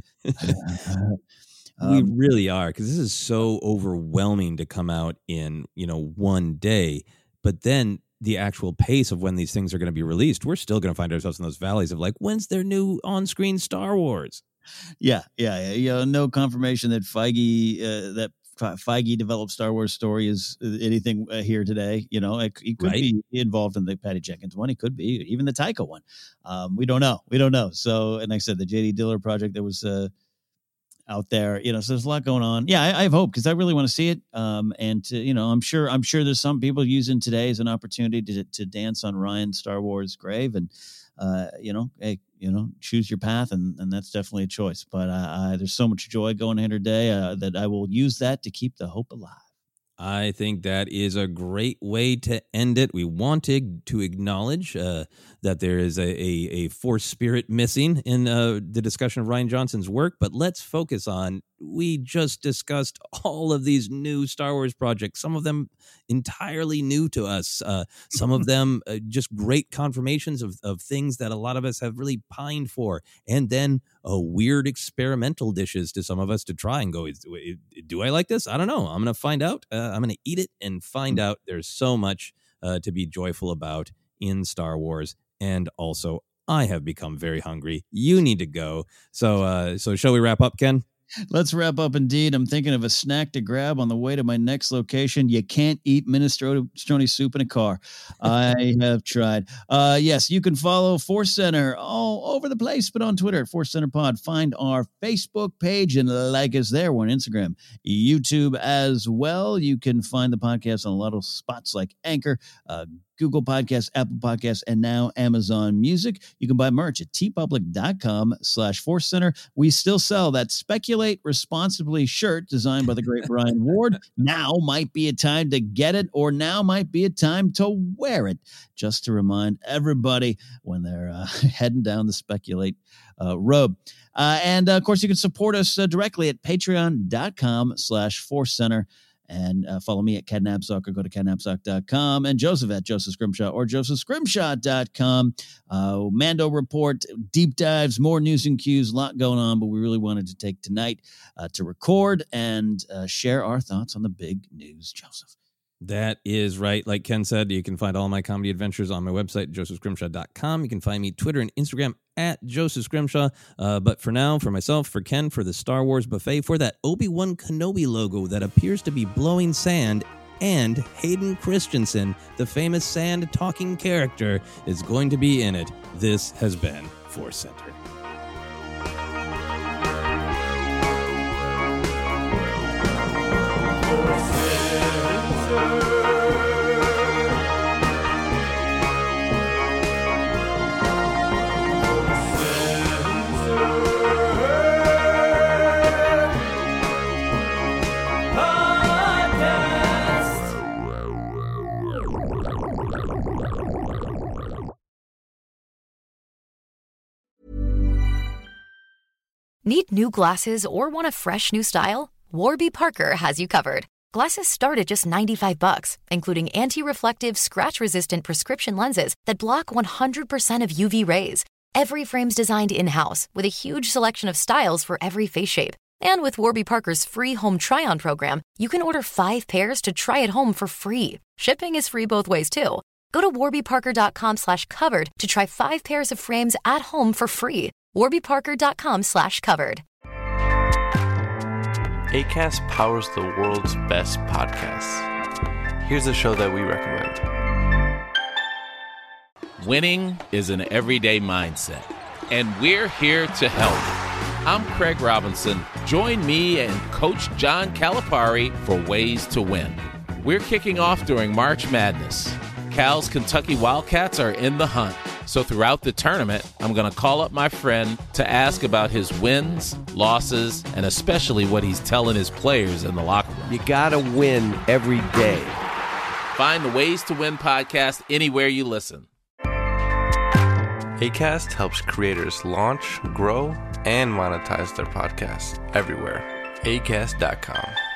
Um, we really are, because this is so overwhelming to come out in, you know, one day. But then the actual pace of when these things are going to be released, we're still going to find ourselves in those valleys of like, when's their new on-screen Star Wars? Yeah, yeah, yeah. You know, no confirmation that Feige uh, that Feige developed Star Wars story is anything uh, here today. You know, it, he could right. be involved in the Patty Jenkins one. He could be even the Taika one. Um, we don't know. We don't know. So, and like I said, the J D Diller project that was. Uh, out there, you know, so there's a lot going on. Yeah, I, I have hope because I really want to see it. Um, and to, you know, I'm sure, I'm sure there's some people using today as an opportunity to to dance on Ryan's Star Wars grave, and uh, you know, hey, you know, choose your path, and and that's definitely a choice. But uh, I, there's so much joy going ahead today uh, that I will use that to keep the hope alive. I think that is a great way to end it. We wanted to acknowledge uh, that there is a, a, a Force spirit missing in uh, the discussion of Rian Johnson's work, but let's focus on, we just discussed all of these new Star Wars projects, some of them entirely new to us, uh, some of them uh, just great confirmations of, of things that a lot of us have really pined for, and then uh, weird experimental dishes to some of us to try and go, do I like this? I don't know. I'm going to find out. Uh, I'm going to eat it and find out. There's so much uh, to be joyful about in Star Wars, and also I have become very hungry. You need to go. So, uh, so shall we wrap up, Ken? Let's wrap up indeed. I'm thinking of a snack to grab on the way to my next location. You can't eat minestrone soup in a car. I have tried. Uh, yes, you can follow Force Center all over the place, but on Twitter at Force Center Pod. Find our Facebook page and like us there. We're on Instagram, YouTube as well. You can find the podcast on a lot of spots like Anchor, uh, Google Podcasts, Apple Podcasts, and now Amazon Music. You can buy merch at tpublic.com slash Force Center. We still sell that Speculate Responsibly shirt designed by the great Brian Ward. Now might be a time to get it, or now might be a time to wear it, just to remind everybody when they're uh, heading down the Speculate uh, road. Uh, and, uh, of course, you can support us uh, directly at patreon.com slash Force Center. And uh, follow me at Ken Napzok, or go to ken napzok dot com, and Joseph at Joseph Scrimshaw or joseph scrimshaw dot com. Uh, Mando Report, deep dives, more news and cues, a lot going on, but we really wanted to take tonight uh, to record and uh, share our thoughts on the big news, Joseph. That is right. Like Ken said, you can find all my comedy adventures on my website, joseph scrimshaw dot com. You can find me Twitter and Instagram at Joseph Scrimshaw. Uh, but for now, for myself, for Ken, for the Star Wars buffet, for that Obi-Wan Kenobi logo that appears to be blowing sand, and Hayden Christensen, the famous sand talking character, is going to be in it. This has been Force Center. Need new glasses or want a fresh new style? Warby Parker has you covered. Glasses start at just ninety-five bucks, including anti-reflective, scratch-resistant prescription lenses that block one hundred percent of U V rays. Every frame's designed in-house with a huge selection of styles for every face shape. And with Warby Parker's free home try-on program, you can order five pairs to try at home for free. Shipping is free both ways, too. Go to warbyparker.com slash covered to try five pairs of frames at home for free. warbyparker.com slash covered. Acast powers the world's best podcasts. Here's a show that we recommend. Winning is an everyday mindset, and we're here to help. I'm Craig Robinson. Join me and Coach John Calipari for Ways to Win. We're kicking off during March Madness. Cal's Kentucky Wildcats are in the hunt. So throughout the tournament, I'm going to call up my friend to ask about his wins, losses, and especially what he's telling his players in the locker room. You got to win every day. Find the Ways to Win podcast anywhere you listen. Acast helps creators launch, grow, and monetize their podcasts everywhere. acast dot com.